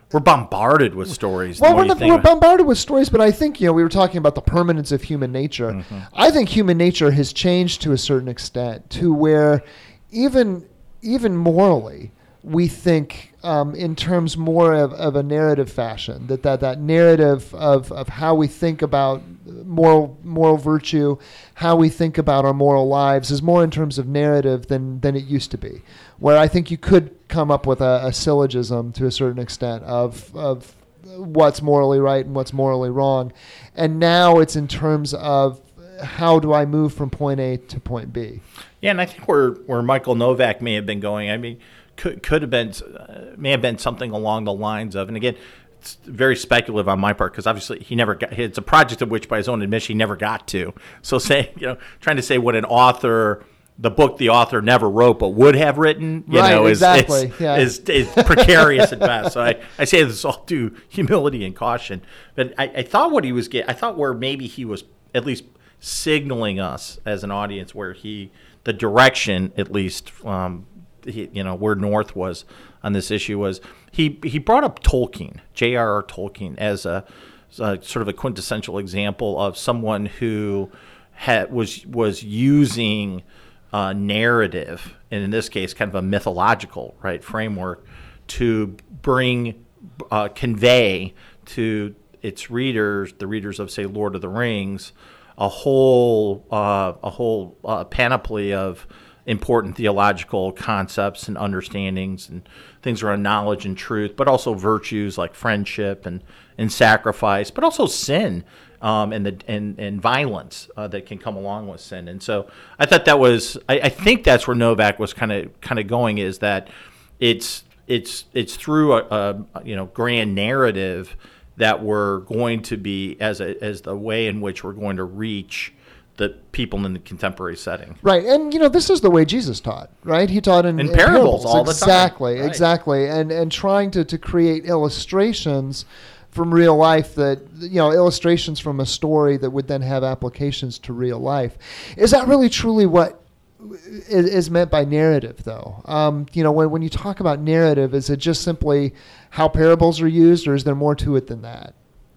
[SPEAKER 3] we're bombarded with stories.
[SPEAKER 2] Well,
[SPEAKER 3] the more
[SPEAKER 2] we're,
[SPEAKER 3] you
[SPEAKER 2] not,
[SPEAKER 3] think
[SPEAKER 2] we're
[SPEAKER 3] about-
[SPEAKER 2] bombarded with stories, but I think, you know, we were talking about the permanence of human nature.
[SPEAKER 3] Mm-hmm.
[SPEAKER 2] I think human nature has changed to a certain extent to where even even morally, we think um, in terms more of, of a narrative fashion, that, that that narrative of, of how we think about moral moral virtue, how we think about our moral lives is more in terms of narrative than, than it used to be, where I think you could come up with a, a syllogism to a certain extent of of what's morally right and what's morally wrong. And now it's in terms of how do I move from point A to point B.
[SPEAKER 3] Yeah, and I think where, where Michael Novak may have been going, I mean, could could have been, uh, may have been something along the lines of, and again, it's very speculative on my part because obviously he never got, it's a project of which by his own admission he never got to. So saying, you know, trying to say what an author, the book the author never wrote but would have written, you
[SPEAKER 2] right,
[SPEAKER 3] know, is,
[SPEAKER 2] exactly.
[SPEAKER 3] is,
[SPEAKER 2] yeah.
[SPEAKER 3] is, is precarious at best. So I, I say this all due humility and caution. But I, I thought what he was getting, I thought where maybe he was at least signaling us as an audience where he, the direction at least, um, he, you know, where North was on this issue was he, he brought up Tolkien, J R R Tolkien, as a, as a sort of a quintessential example of someone who had, was was using uh, narrative, and in this case, kind of a mythological right framework, to bring, uh, convey to its readers, the readers of say Lord of the Rings, a whole uh, a whole uh, panoply of important theological concepts and understandings and things around knowledge and truth, but also virtues like friendship and, and sacrifice, but also sin um, and the and, and violence uh, that can come along with sin. And so I thought that was I, I think that's where Novak was kind of kind of going, is that it's it's it's through a, a you know grand narrative that we're going to be as a as the way in which we're going to reach the people in the contemporary setting.
[SPEAKER 2] Right. And, you know, this is the way Jesus taught, right? He taught in,
[SPEAKER 3] in,
[SPEAKER 2] in
[SPEAKER 3] parables,
[SPEAKER 2] parables
[SPEAKER 3] all the
[SPEAKER 2] exactly,
[SPEAKER 3] time. Right.
[SPEAKER 2] Exactly. And and trying to, to create illustrations from real life that, you know, illustrations from a story that would then have applications to real life. Is that really truly what is, is meant by narrative, though? Um, you know, when, when you talk about narrative, is it just simply how parables are used, or is there more to it than that?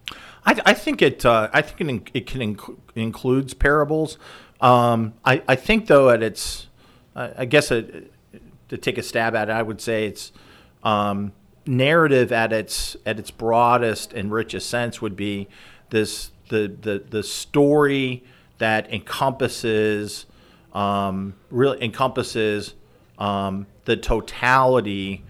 [SPEAKER 3] I, I think it. Uh, I think it, in, it can inc- includes parables. Um, I, I think though, at its, I, I guess it, to take a stab at it, I would say it's um, narrative at its at its broadest and richest sense would be this the the the story that encompasses um, really encompasses um, the totality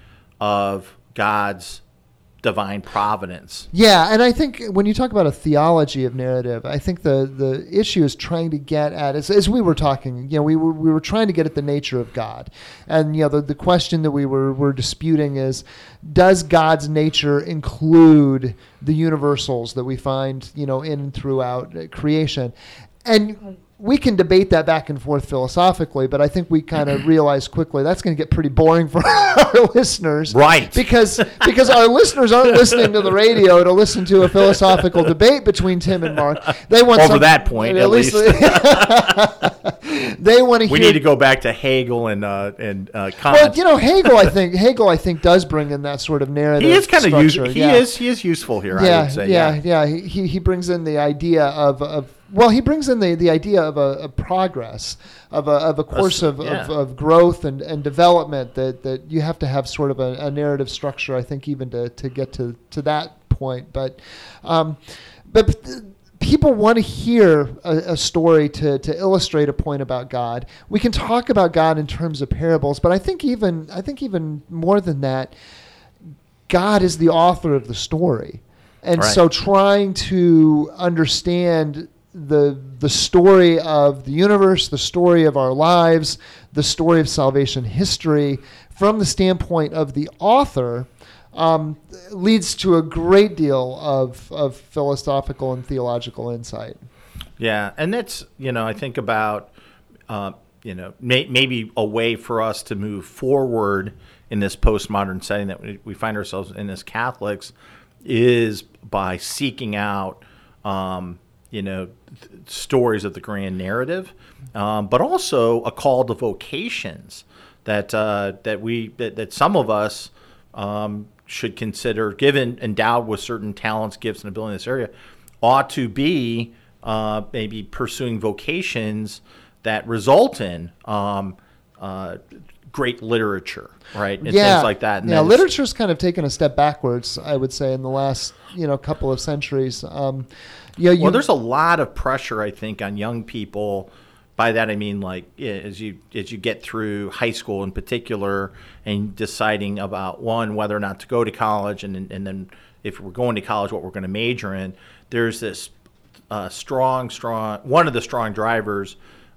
[SPEAKER 3] of God's divine providence.
[SPEAKER 2] Yeah, and I think when you talk about a theology of narrative, I think the, the issue is trying to get at, as, as we were talking, you know, we were we were trying to get at the nature of God. And, you know, the, the question that we were, were disputing is, does God's nature include the universals that we find, you know, in and throughout creation? And we can debate that back and forth philosophically, but I think we kind of realize quickly that's going to get pretty boring for our listeners.
[SPEAKER 3] Right.
[SPEAKER 2] Because because our listeners aren't listening to the radio to listen to a philosophical debate between Tim and Mark. They want
[SPEAKER 3] Over
[SPEAKER 2] some,
[SPEAKER 3] that point, at least.
[SPEAKER 2] They want to
[SPEAKER 3] We
[SPEAKER 2] hear.
[SPEAKER 3] need to go back to Hegel and uh, and uh, Kant.
[SPEAKER 2] Well, you know, Hegel, I think Hegel, I think, does bring in that sort of narrative.
[SPEAKER 3] he is kind of
[SPEAKER 2] structure.
[SPEAKER 3] useful. He
[SPEAKER 2] yeah.
[SPEAKER 3] is he is useful here.
[SPEAKER 2] Yeah,
[SPEAKER 3] I would say.
[SPEAKER 2] yeah, yeah. He he brings in the idea of of. Well, he brings in the, the idea of a, a progress, of a of a course of,
[SPEAKER 3] yeah.
[SPEAKER 2] of, of growth and, and development that, that you have to have sort of a, a narrative structure, I think, even to, to get to, to that point. But um, but people want to hear a, a story to, to illustrate a point about God. We can talk about God in terms of parables, but I think even I think even more than that, God is the author of the story. And
[SPEAKER 3] Right.
[SPEAKER 2] so trying to understand the the story of the universe, the story of our lives, the story of salvation history from the standpoint of the author um, leads to a great deal of, of philosophical and theological insight.
[SPEAKER 3] Yeah, and that's, you know, I think about, uh, you know, may, maybe a way for us to move forward in this postmodern setting that we, we find ourselves in as Catholics is by seeking out, um, you know, th- stories of the grand narrative, um, but also a call to vocations that uh, that we that, that some of us um, should consider, given endowed with certain talents, gifts, and ability in this area, ought to be uh, maybe pursuing vocations that result in um, uh, great literature, right? And
[SPEAKER 2] yeah.
[SPEAKER 3] things like that. And
[SPEAKER 2] yeah,
[SPEAKER 3] that is-
[SPEAKER 2] literature's kind of taken a step backwards, I would say, in the last you know couple of centuries. Um, you know, you,
[SPEAKER 3] well, there's a lot of pressure, I think, on young people. By that I mean, like, yeah, as you as you get through high school in particular, and deciding about one whether or not to go to college, and and then if we're going to college, what we're going to major in. There's this uh, strong, strong. One of the strong drivers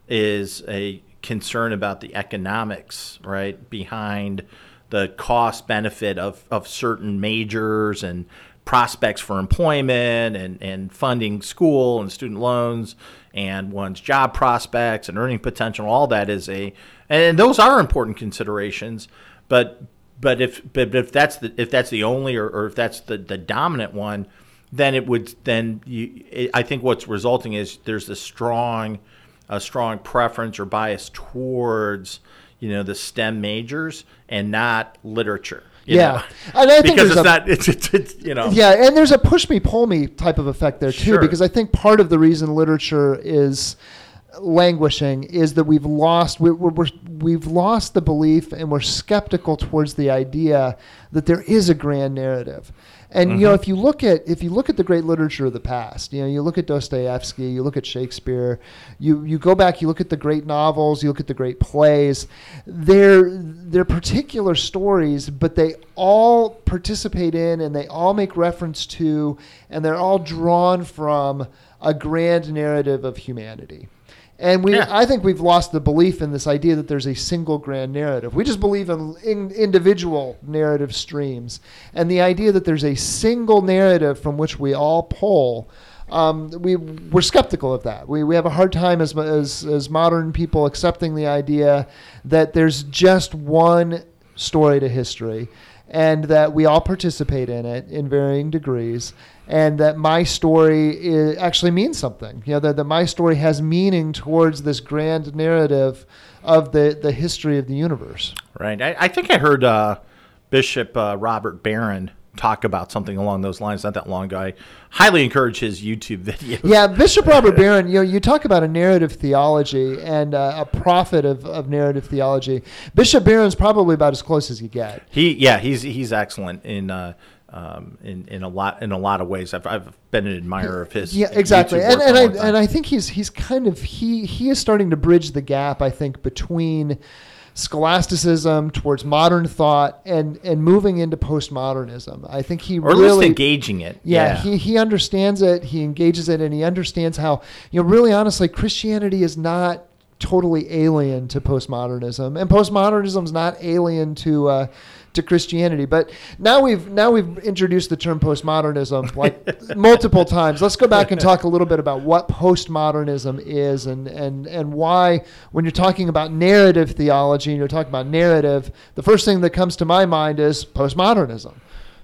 [SPEAKER 3] is a concern about the economics, right, behind the cost benefit of of certain majors and prospects for employment and, and funding school and student loans and one's job prospects and earning potential. All that is a, and those are important considerations. But but if but if that's the if that's the only or, or if that's the, the dominant one, then it would then you. It, I think what's resulting is there's a strong a strong preference or bias towards you know the STEM majors and not literature. You
[SPEAKER 2] yeah,
[SPEAKER 3] know?
[SPEAKER 2] and I think
[SPEAKER 3] because
[SPEAKER 2] there's
[SPEAKER 3] it's
[SPEAKER 2] a,
[SPEAKER 3] not. It's, it's, it's you know.
[SPEAKER 2] Yeah, and there's a push me pull me type of effect there too,
[SPEAKER 3] Sure.
[SPEAKER 2] because I think part of the reason literature is languishing is that we've lost we, we're, we're, we've lost the belief, and we're skeptical towards the idea that there is a grand narrative. And mm-hmm. you know, if you look at if you look at the great literature of the past, you know, you look at Dostoevsky, you look at Shakespeare, you you go back, you look at the great novels, you look at the great plays. They're they're particular stories, but they all participate in, and they all make reference to, and they're all drawn from a grand narrative of humanity. And we,
[SPEAKER 3] Yeah.
[SPEAKER 2] I think we've lost the belief in this idea that there's a single grand narrative. We just believe in, in individual narrative streams. And the idea that there's a single narrative from which we all pull, um, we, we're skeptical of that. We, we have a hard time as, as, as modern people accepting the idea that there's just one story to history, and that we all participate in it in varying degrees, and that my story is, actually means something. You know, that, that my story has meaning towards this grand narrative of the, the history of the universe.
[SPEAKER 3] Right. I, I think I heard uh, Bishop uh, Robert Barron talk about something along those lines not that long ago. I highly encourage his YouTube videos.
[SPEAKER 2] Yeah, Bishop Robert Barron, you know, you talk about a narrative theology and uh, a prophet of, of narrative theology. Bishop Barron's probably about as close as you get.
[SPEAKER 3] He, yeah, he's he's excellent in uh, um, in in a lot in a lot of ways. I've I've been an admirer of his.
[SPEAKER 2] Yeah, exactly,
[SPEAKER 3] YouTube
[SPEAKER 2] and
[SPEAKER 3] work
[SPEAKER 2] and
[SPEAKER 3] for a
[SPEAKER 2] I
[SPEAKER 3] long time.
[SPEAKER 2] and I think he's he's kind of he he is starting to bridge the gap, I think, between scholasticism towards modern thought and and moving into postmodernism. I think he
[SPEAKER 3] or at
[SPEAKER 2] really
[SPEAKER 3] least engaging it.
[SPEAKER 2] Yeah,
[SPEAKER 3] Yeah,
[SPEAKER 2] he he understands it, he engages it, and he understands how, you know, really honestly, Christianity is not totally alien to postmodernism, and postmodernism is not alien to uh, to Christianity. But now we've now we've introduced the term postmodernism like multiple times. Let's go back and talk a little bit about what postmodernism is, and and and why, when you're talking about narrative theology and you're talking about narrative, the first thing that comes to my mind is postmodernism.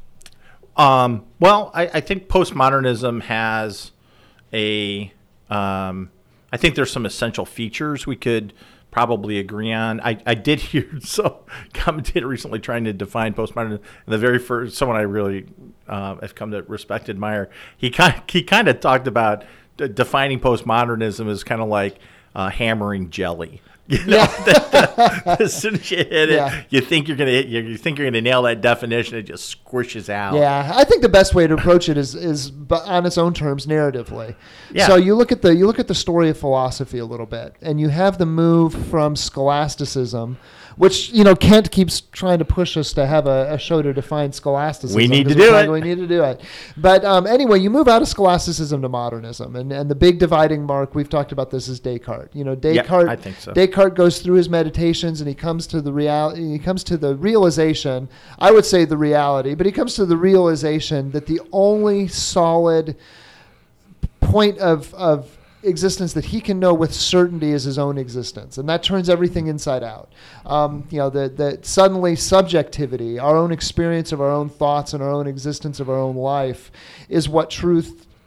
[SPEAKER 3] Um, well, I, I think postmodernism has a. Um, I think there's some essential features we could probably agree on. I, I did hear some commentator recently trying to define postmodernism. And the very first, someone I really uh, have come to respect, admire, he kind he kind of talked about d- defining postmodernism as kind of like uh, hammering jelly. You know,
[SPEAKER 2] Yeah.
[SPEAKER 3] as soon as you hit it,
[SPEAKER 2] Yeah.
[SPEAKER 3] you think you're gonna hit, you, you think you're gonna nail that definition. It just squishes out.
[SPEAKER 2] Yeah, I think the best way to approach it is is bu- on its own terms, narratively.
[SPEAKER 3] Yeah.
[SPEAKER 2] So you look at the you look at the story of philosophy a little bit, and you have the move from scholasticism, which, you know, Kent keeps trying to push us to have a, a show to define scholasticism.
[SPEAKER 3] We need to
[SPEAKER 2] 'cause we
[SPEAKER 3] do
[SPEAKER 2] find
[SPEAKER 3] it.
[SPEAKER 2] We need to do it. But um, anyway, you move out of scholasticism to modernism, and, and the big dividing mark, we've talked about this, is Descartes. You know, Descartes.
[SPEAKER 3] I think so.
[SPEAKER 2] Descartes goes through his meditations, and he comes to the real he comes to the realization, I would say the reality, but he comes to the realization that the only solid point of of existence that he can know with certainty is his own existence, and that turns everything inside out. Um, you know, that that suddenly subjectivity, our own experience of our own thoughts and our own existence of our own life, is what truth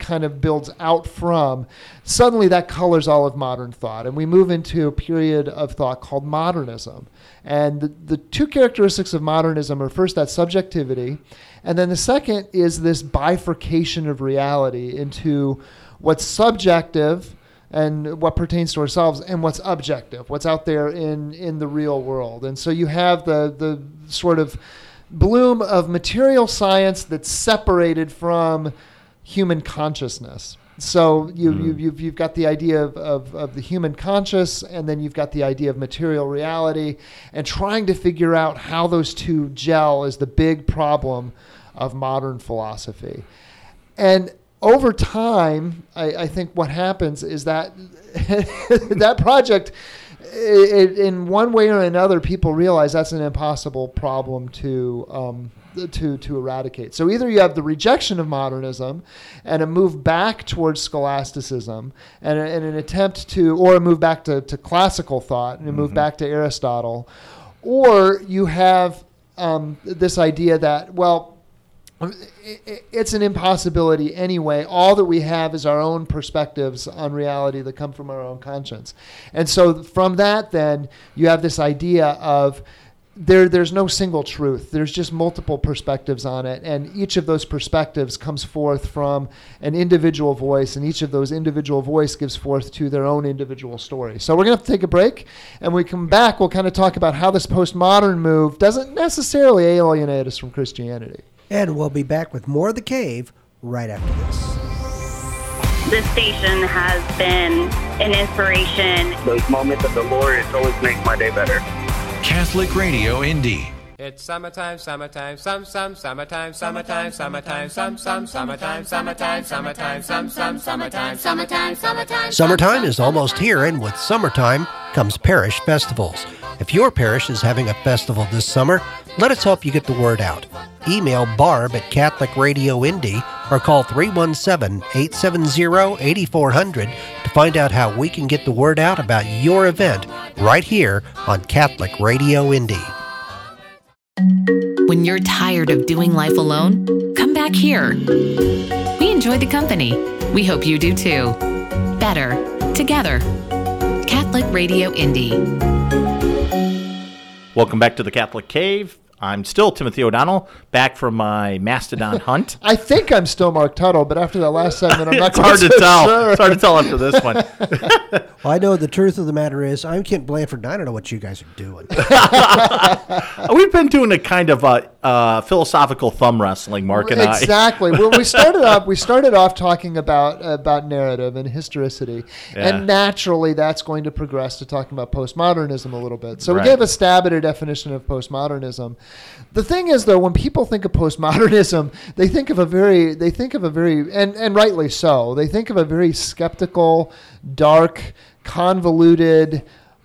[SPEAKER 2] kind of builds out from, suddenly that colors all of modern thought. And we move into a period of thought called modernism. And the, the two characteristics of modernism are first that subjectivity, and then the second is this bifurcation of reality into what's subjective and what pertains to ourselves, and what's objective, what's out there in, in the real world. And so you have the, the sort of bloom of material science that's separated from human consciousness. So you, mm. you, you've, you've got the idea of, of, of the human conscious, and then you've got the idea of material reality, and trying to figure out how those two gel is the big problem of modern philosophy. And over time, I, I think what happens is that that project, it, in one way or another, people realize that's an impossible problem to um, to to eradicate. So either you have the rejection of modernism and a move back towards scholasticism, and, a, and an attempt to, or a move back to, to classical thought, and a move mm-hmm. back to Aristotle, or you have um, this idea that, well, it's an impossibility anyway. All that we have is our own perspectives on reality that come from our own conscience. And so from that, then, you have this idea of there. there's no single truth. There's just multiple perspectives on it. And each of those perspectives comes forth from an individual voice, and each of those individual voice gives forth to their own individual story. So we're going to have to take a break. And when we come back, we'll kind of talk about how this postmodern move doesn't necessarily alienate us from Christianity.
[SPEAKER 1] And we'll be back with more of The Cave right after this.
[SPEAKER 9] This station has been an inspiration.
[SPEAKER 10] Those moments of the Lord, it always makes my day better.
[SPEAKER 11] Catholic Radio Indy.
[SPEAKER 12] It's summertime, summertime, some, some, summertime, summertime, summertime, some, some, summertime, summertime, summertime, some, some, summertime, summertime, summertime.
[SPEAKER 1] Summertime is almost here, and with summertime comes parish festivals. If your parish is having a festival this summer, let us help you get the word out. Email Barb at Catholic Radio Indy or call three one seven, eight seven zero, eight four zero zero to find out how we can get the word out about your event right here on Catholic Radio Indy.
[SPEAKER 8] When you're tired of doing life alone, come back here. We enjoy the company. We hope you do too. Better together. Catholic Radio Indy.
[SPEAKER 3] Welcome back to the Catholic Cave. I'm still Timothy O'Donnell, back from my mastodon hunt.
[SPEAKER 2] I think I'm still Mark Tuttle, but after that last segment, I'm not
[SPEAKER 3] it's hard
[SPEAKER 2] so
[SPEAKER 3] to tell.
[SPEAKER 2] Sure.
[SPEAKER 3] It's hard to tell after this one.
[SPEAKER 1] Well, I know the truth of the matter is I'm Kent Blanford, and I don't know what you guys are doing.
[SPEAKER 3] We've been doing a kind of a uh, philosophical thumb wrestling, Mark and
[SPEAKER 2] exactly.
[SPEAKER 3] I.
[SPEAKER 2] Exactly. Well, we started off we started off talking about about narrative and historicity, yeah. and naturally that's going to progress to talking about postmodernism a little bit. So right. we gave a stab at a definition of postmodernism. The thing is, though, when people think of postmodernism, they think of a very they think of a very and and rightly so. They think of a very skeptical, dark, convoluted,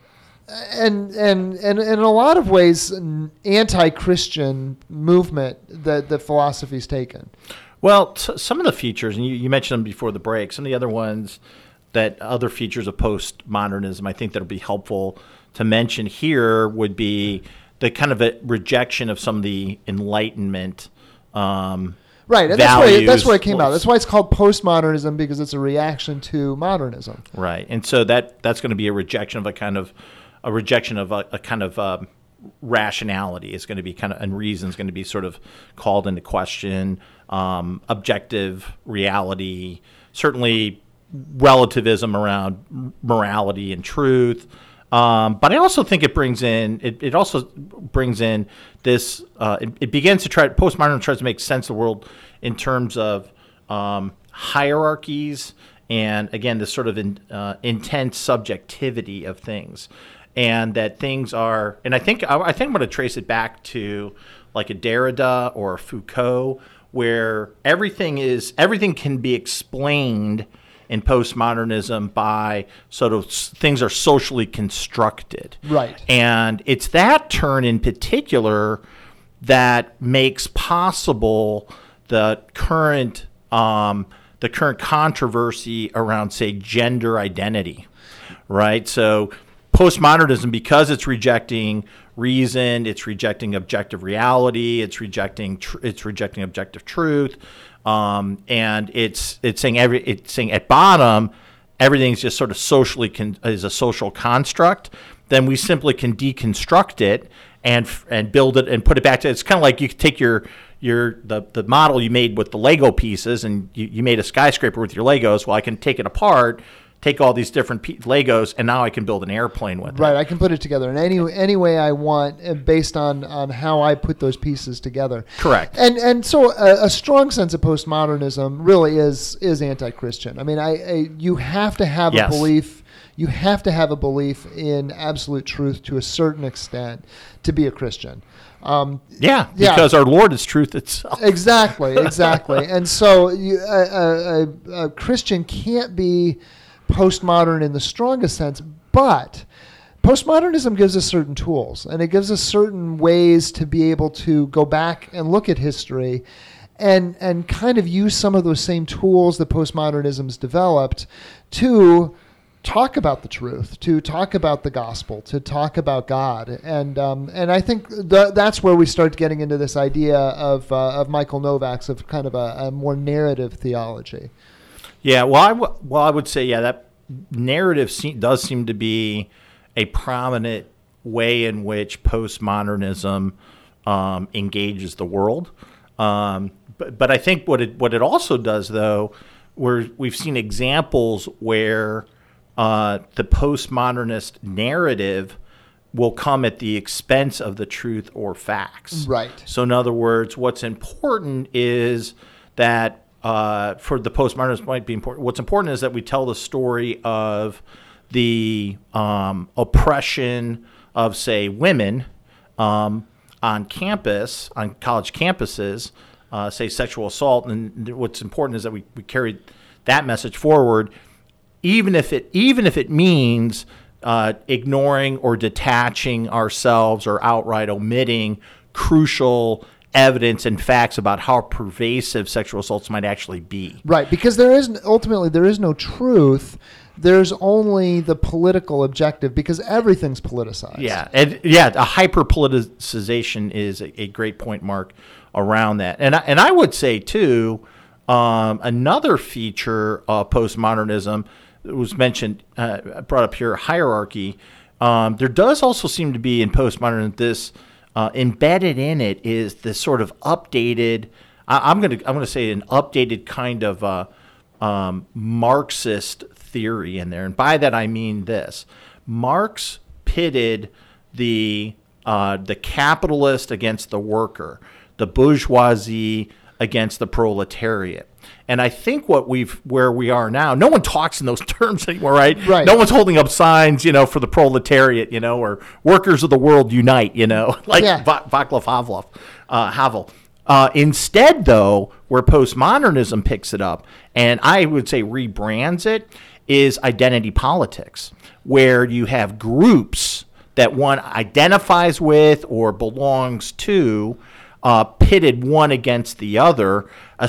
[SPEAKER 2] and and and, and in a lot of ways anti-Christian movement that the philosophy's taken.
[SPEAKER 3] Well, t- some of the features, and you, you mentioned them before the break, some of the other ones that other features of postmodernism I think that would be helpful to mention here would be the kind of a rejection of some of the Enlightenment um
[SPEAKER 2] Right, and that's why, that's why it came out. That's why it's called postmodernism, because it's a reaction to modernism.
[SPEAKER 3] Right, and so that that's going to be a rejection of a kind of a rejection of a, a kind of um, rationality. It's going to be kind of, and reason is going to be sort of called into question. Um, objective reality, certainly relativism around morality and truth. Um, but I also think it brings in it, it also brings in this uh, it, it begins to try postmodernism tries to make sense of the world in terms of um, hierarchies and again this sort of in, uh, intense subjectivity of things, and that things are and I think I, I think I'm going to trace it back to like a Derrida or a Foucault, where everything is everything can be explained in postmodernism by sort of things are socially constructed.
[SPEAKER 2] Right.
[SPEAKER 3] And it's that turn in particular that makes possible the current um, the current controversy around, say, gender identity, right? So postmodernism, because it's rejecting reason, it's rejecting objective reality, it's rejecting tr- it's rejecting objective truth, um, and it's it's saying every it's saying at bottom everything's just sort of socially con- is a social construct. Then we simply can deconstruct it and and build it and put it back to. It's kind of like you could take your your the, the model you made with the Lego pieces, and you, you made a skyscraper with your Legos. Well, I can take it apart, take all these different pe- Legos, and now I can build an airplane with
[SPEAKER 2] right,
[SPEAKER 3] it.
[SPEAKER 2] I can put it together in any any way I want, uh, based on, on how I put those pieces together.
[SPEAKER 3] Correct.
[SPEAKER 2] And and so a, a strong sense of postmodernism really is is anti-Christian. I mean, I, I you have to have
[SPEAKER 3] Yes.
[SPEAKER 2] a belief. You have to have a belief in absolute truth to a certain extent to be a Christian. Um,
[SPEAKER 3] Yeah,
[SPEAKER 2] yeah.
[SPEAKER 3] because our Lord is truth itself.
[SPEAKER 2] Exactly, exactly. And so you, a, a, a Christian can't be postmodern in the strongest sense, but postmodernism gives us certain tools, and it gives us certain ways to be able to go back and look at history and and kind of use some of those same tools that postmodernism's developed to talk about the truth, to talk about the gospel, to talk about God. And um, and I think th- that's where we start getting into this idea of uh, of Michael Novak's, of kind of a, a more narrative theology.
[SPEAKER 3] Yeah, well, I w- well, I would say, yeah, that narrative se- does seem to be a prominent way in which postmodernism um, engages the world. Um, but, but I think what it what it also does, though, where we've seen examples where uh, the postmodernist narrative will come at the expense of the truth or facts.
[SPEAKER 2] Right.
[SPEAKER 3] So, in other words, what's important is that uh, for the postmodernists might be important. What's important is that we tell the story of the um, oppression of, say, women um, on campus, on college campuses, uh, say sexual assault. And what's important is that we, we carry that message forward, even if it even if it means uh, ignoring or detaching ourselves or outright omitting crucial evidence and facts about how pervasive sexual assaults might actually be.
[SPEAKER 2] Right, because there is ultimately there is no truth. There's only the political objective, because everything's politicized.
[SPEAKER 3] Yeah, and yeah, a hyper politicization is a, a great point, Mark, around that. And I, and I would say too, um, another feature of postmodernism that was mentioned, uh, brought up here, hierarchy. Um, there does also seem to be in postmodernism this. Uh, embedded in it is this sort of updated. I, I'm gonna I'm gonna say an updated kind of uh, um, Marxist theory in there, and by that I mean this: Marx pitted the uh, the capitalist against the worker, the bourgeoisie against the proletariat. And I think what we've where we are now, no one talks in those terms anymore, right?
[SPEAKER 2] Right.
[SPEAKER 3] No one's holding up signs, you know, for the proletariat, you know, or workers of the world unite, you know, like
[SPEAKER 2] Yeah.
[SPEAKER 3] Va- Václav Havel. Uh, Havel. Uh, instead, though, where postmodernism picks it up, and I would say rebrands it, is identity politics, where you have groups that one identifies with or belongs to, uh, pitted one against the other,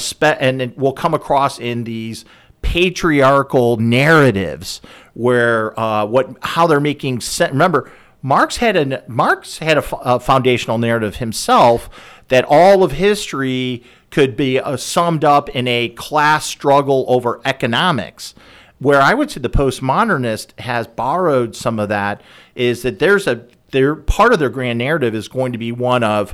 [SPEAKER 3] and it will come across in these patriarchal narratives where uh, what how they're making sense. Remember, Marx had a Marx had a, a foundational narrative himself that all of history could be uh, summed up in a class struggle over economics. Where I would say the postmodernist has borrowed some of that is that there's a their part of their grand narrative is going to be one of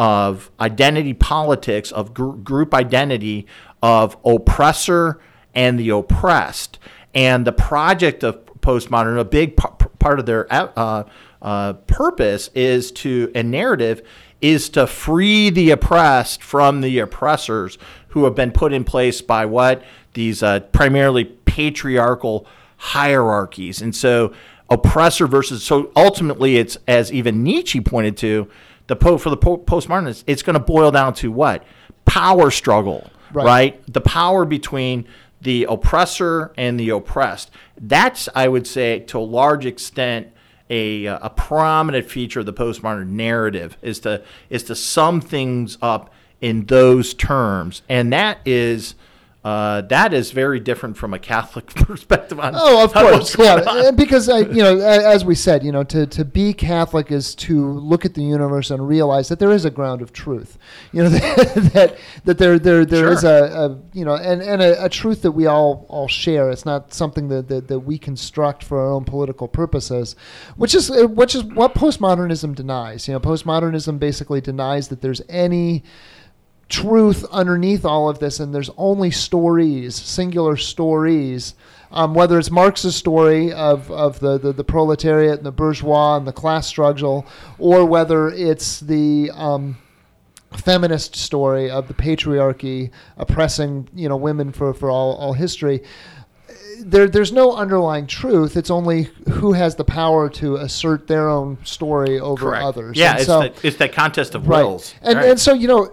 [SPEAKER 3] of identity politics, of gr- group identity, of oppressor and the oppressed. And the project of postmodern, a big p- part of their uh, uh, purpose is to, and narrative, is to free the oppressed from the oppressors who have been put in place by what? These uh, primarily patriarchal hierarchies. And so oppressor versus, so ultimately it's, as even Nietzsche pointed to, the po- for the po- postmodernists, it's going to boil down to what? Power struggle,
[SPEAKER 2] Right.
[SPEAKER 3] right? The power between the oppressor and the oppressed. That's, I would say, to a large extent, a a prominent feature of the postmodern narrative is to is to sum things up in those terms, and that is Uh, that is very different from a Catholic perspective on.
[SPEAKER 2] Oh, of
[SPEAKER 3] on
[SPEAKER 2] course,
[SPEAKER 3] what's going
[SPEAKER 2] yeah.
[SPEAKER 3] on.
[SPEAKER 2] Because I, you know, as we said, you know, to, to be Catholic is to look at the universe and realize that there is a ground of truth. You know, that that, that there there there
[SPEAKER 3] Sure.
[SPEAKER 2] is a, a you know, and, and a, a truth that we all all share. It's not something that, that that we construct for our own political purposes, which is which is what postmodernism denies. You know, postmodernism basically denies that there's any truth underneath all of this, and there's only stories, singular stories, um, whether it's Marx's story of, of the, the, the proletariat and the bourgeois and the class struggle, or whether it's the um, feminist story of the patriarchy oppressing, you know, women for, for all, all history. There, there's no underlying truth. It's only who has the power to assert their own story over
[SPEAKER 3] Correct.
[SPEAKER 2] others.
[SPEAKER 3] Yeah,
[SPEAKER 2] And
[SPEAKER 3] it's,
[SPEAKER 2] so,
[SPEAKER 3] that, it's that contest of
[SPEAKER 2] right.
[SPEAKER 3] wills.
[SPEAKER 2] And,
[SPEAKER 3] Right.
[SPEAKER 2] and so, you know,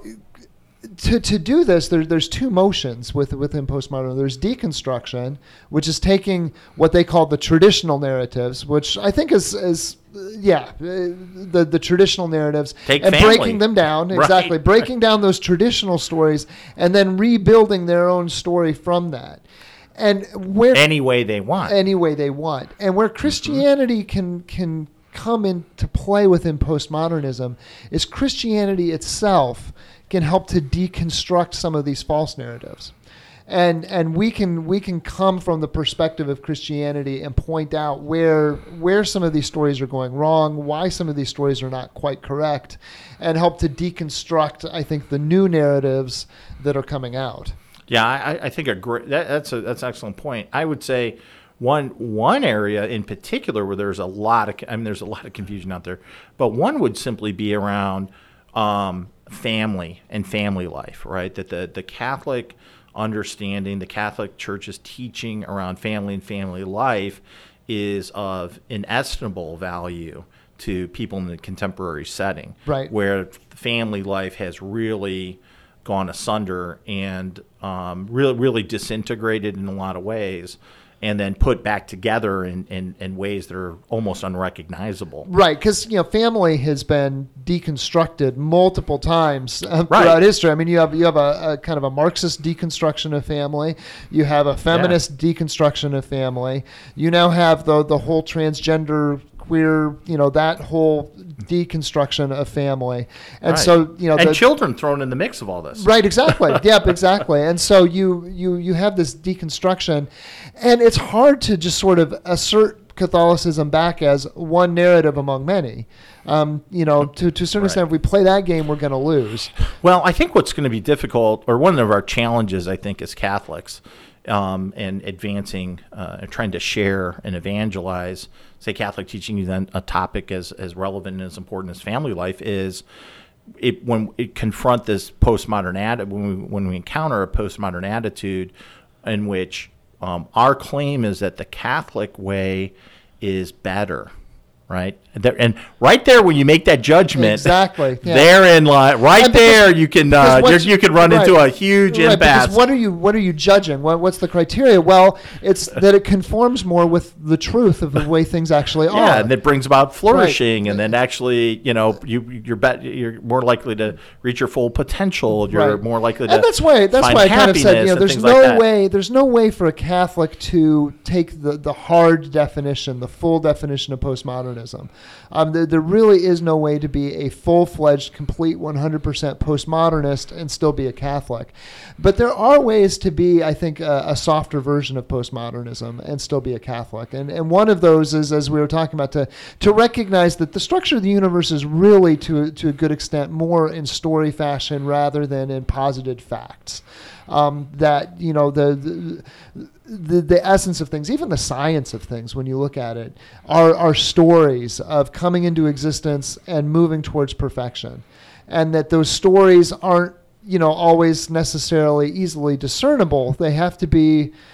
[SPEAKER 2] To to do this, there, there's two motions with, within postmodernism. There's deconstruction, which is taking what they call the traditional narratives, which I think is, is yeah, uh, the, the traditional narratives,
[SPEAKER 3] Take
[SPEAKER 2] and
[SPEAKER 3] family.
[SPEAKER 2] breaking them down,
[SPEAKER 3] Right.
[SPEAKER 2] exactly, breaking down those traditional stories, and then rebuilding their own story from that. And where
[SPEAKER 3] Any way they want.
[SPEAKER 2] any way they want, and where Christianity can can come into play within postmodernism is Christianity itself can help to deconstruct some of these false narratives. And and we can we can come from the perspective of Christianity and point out where where some of these stories are going wrong, why some of these stories are not quite correct, and help to deconstruct, I think, the new narratives that are coming out.
[SPEAKER 3] Yeah, I, I think a great that, that's a that's an excellent point. I would say one one area in particular where there's a lot of I mean there's a lot of confusion out there, but one would simply be around um, family and family life, right? That the the Catholic understanding, the Catholic Church's teaching around family and family life is of inestimable value to people in the contemporary setting,
[SPEAKER 2] Right.
[SPEAKER 3] where family life has really gone asunder and um, really, really disintegrated in a lot of ways, and then put back together in, in, in ways that are almost unrecognizable.
[SPEAKER 2] Right, because you know, family has been deconstructed multiple times uh,
[SPEAKER 3] Right.
[SPEAKER 2] throughout history. I mean, you have you have a, a kind of a Marxist deconstruction of family. You have a feminist deconstruction of family. You now have the the whole transgender, queer, you know, that whole deconstruction of family. And
[SPEAKER 3] Right.
[SPEAKER 2] so, you know,
[SPEAKER 3] and
[SPEAKER 2] the,
[SPEAKER 3] children thrown in the mix of all this.
[SPEAKER 2] Right, exactly. Yep, exactly. And so you you you have this deconstruction, and it's hard to just sort of assert Catholicism back as one narrative among many. Um, you know, to to a certain
[SPEAKER 3] Right.
[SPEAKER 2] extent, if we play that game, we're going to lose.
[SPEAKER 3] Well, I think what's going to be difficult, or one of our challenges, I think, as Catholics, um, and advancing, uh, trying to share and evangelize, say, Catholic teaching, then a topic as as relevant and as important as family life is. It, when it confront this postmodern attitude, when we when we encounter a postmodern attitude, in which um, our claim is that the Catholic way is better, right? And, there, and right there, when you make that judgment,
[SPEAKER 2] Exactly, yeah.
[SPEAKER 3] therein lie, right
[SPEAKER 2] And because-
[SPEAKER 3] there, you can uh,
[SPEAKER 2] because
[SPEAKER 3] you're,
[SPEAKER 2] what's-
[SPEAKER 3] you can run
[SPEAKER 2] right.
[SPEAKER 3] into a huge
[SPEAKER 2] Right,
[SPEAKER 3] impasse.
[SPEAKER 2] because what are you what are you judging? What, what's the criteria? Well, it's that it conforms more with the truth of the way things actually are.
[SPEAKER 3] Yeah, and it brings about flourishing, and then actually, you know, you you're bet you're more likely to reach your full potential. You're
[SPEAKER 2] Right.
[SPEAKER 3] more likely to
[SPEAKER 2] and that's why that's
[SPEAKER 3] find
[SPEAKER 2] why I kind of said, you
[SPEAKER 3] happiness
[SPEAKER 2] know,
[SPEAKER 3] and
[SPEAKER 2] there's
[SPEAKER 3] things
[SPEAKER 2] no
[SPEAKER 3] like that.
[SPEAKER 2] way there's no way for a Catholic to take the, the hard definition, the full definition of postmodernism. Um, there, there really is no way to be a full-fledged, complete one hundred percent postmodernist and still be a Catholic. But there are ways to be, I think, a, a softer version of postmodernism and still be a Catholic. And and one of those is, as we were talking about, to to recognize that the structure of the universe is really, to to a good extent, more in story fashion rather than in posited facts. Um, that, you know, the, the the the essence of things, even the science of things, when you look at it, are are stories of coming into existence and moving towards perfection, and that those stories aren't, you know, always necessarily easily discernible. They have to be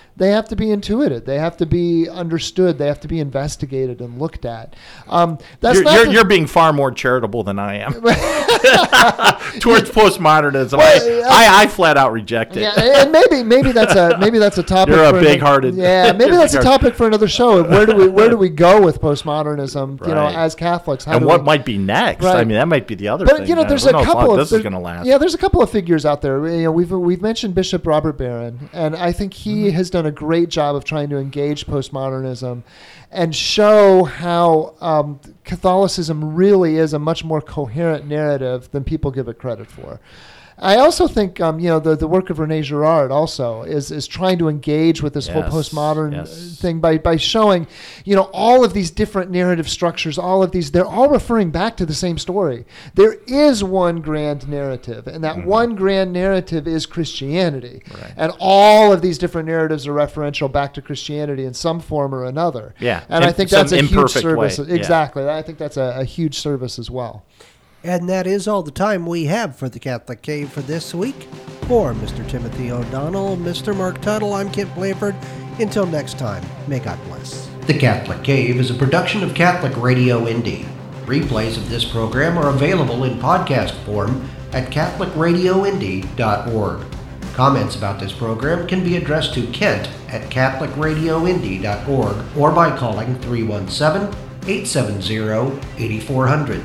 [SPEAKER 2] They have to be intuited. They have to be understood. They have to be investigated and looked at. Um, that's
[SPEAKER 3] you're,
[SPEAKER 2] not
[SPEAKER 3] you're,
[SPEAKER 2] the,
[SPEAKER 3] you're being far more charitable than I am towards postmodernism.
[SPEAKER 2] Well,
[SPEAKER 3] I, I, I flat out reject it.
[SPEAKER 2] Yeah, and maybe maybe that's a maybe that's a topic.
[SPEAKER 3] You're a
[SPEAKER 2] for
[SPEAKER 3] big-hearted.
[SPEAKER 2] Another, yeah, maybe that's a topic for another show. Where do we where do we go with postmodernism?
[SPEAKER 3] Right.
[SPEAKER 2] You know, as Catholics, how
[SPEAKER 3] and
[SPEAKER 2] do
[SPEAKER 3] what
[SPEAKER 2] we,
[SPEAKER 3] might be next?
[SPEAKER 2] Right.
[SPEAKER 3] I mean, that might be the other
[SPEAKER 2] but,
[SPEAKER 3] thing.
[SPEAKER 2] you know, there's a couple of
[SPEAKER 3] this
[SPEAKER 2] there,
[SPEAKER 3] is going to last.
[SPEAKER 2] Yeah, there's a couple of figures out there. You know, we've we've mentioned Bishop Robert Barron, and I think he mm-hmm. has done a great job of trying to engage postmodernism and show how um, Catholicism really is a much more coherent narrative than people give it credit for. I also think, um, you know, the, the work of Rene Girard also is is trying to engage with this
[SPEAKER 3] yes,
[SPEAKER 2] whole postmodern
[SPEAKER 3] yes.
[SPEAKER 2] thing by, by showing, you know, all of these different narrative structures, all of these, they're all referring back to the same story. There is one grand narrative, and that mm-hmm. one grand narrative is Christianity.
[SPEAKER 3] Right.
[SPEAKER 2] And all of these different narratives are referential back to Christianity in some form or another.
[SPEAKER 3] Yeah.
[SPEAKER 2] And
[SPEAKER 3] in
[SPEAKER 2] I think that's a huge service.
[SPEAKER 3] Way.
[SPEAKER 2] Exactly.
[SPEAKER 3] Yeah.
[SPEAKER 2] I think that's a, a huge service as well.
[SPEAKER 1] And that is all the time we have for the Catholic Cave for this week. For Mister Timothy O'Donnell, Mister Mark Tuttle, I'm Kent Blanford. Until next time, may God bless. The Catholic Cave is a production of Catholic Radio Indy. Replays of this program are available in podcast form at catholic radio indy dot org. Comments about this program can be addressed to Kent at catholic radio indy dot org or by calling three one seven, eight seven zero, eight four zero zero.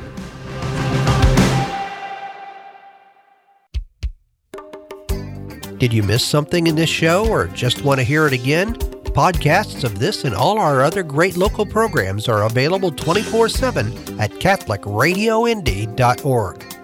[SPEAKER 1] Did you miss something in this show or just want to hear it again? Podcasts of this and all our other great local programs are available twenty-four seven at catholic radio indy dot org.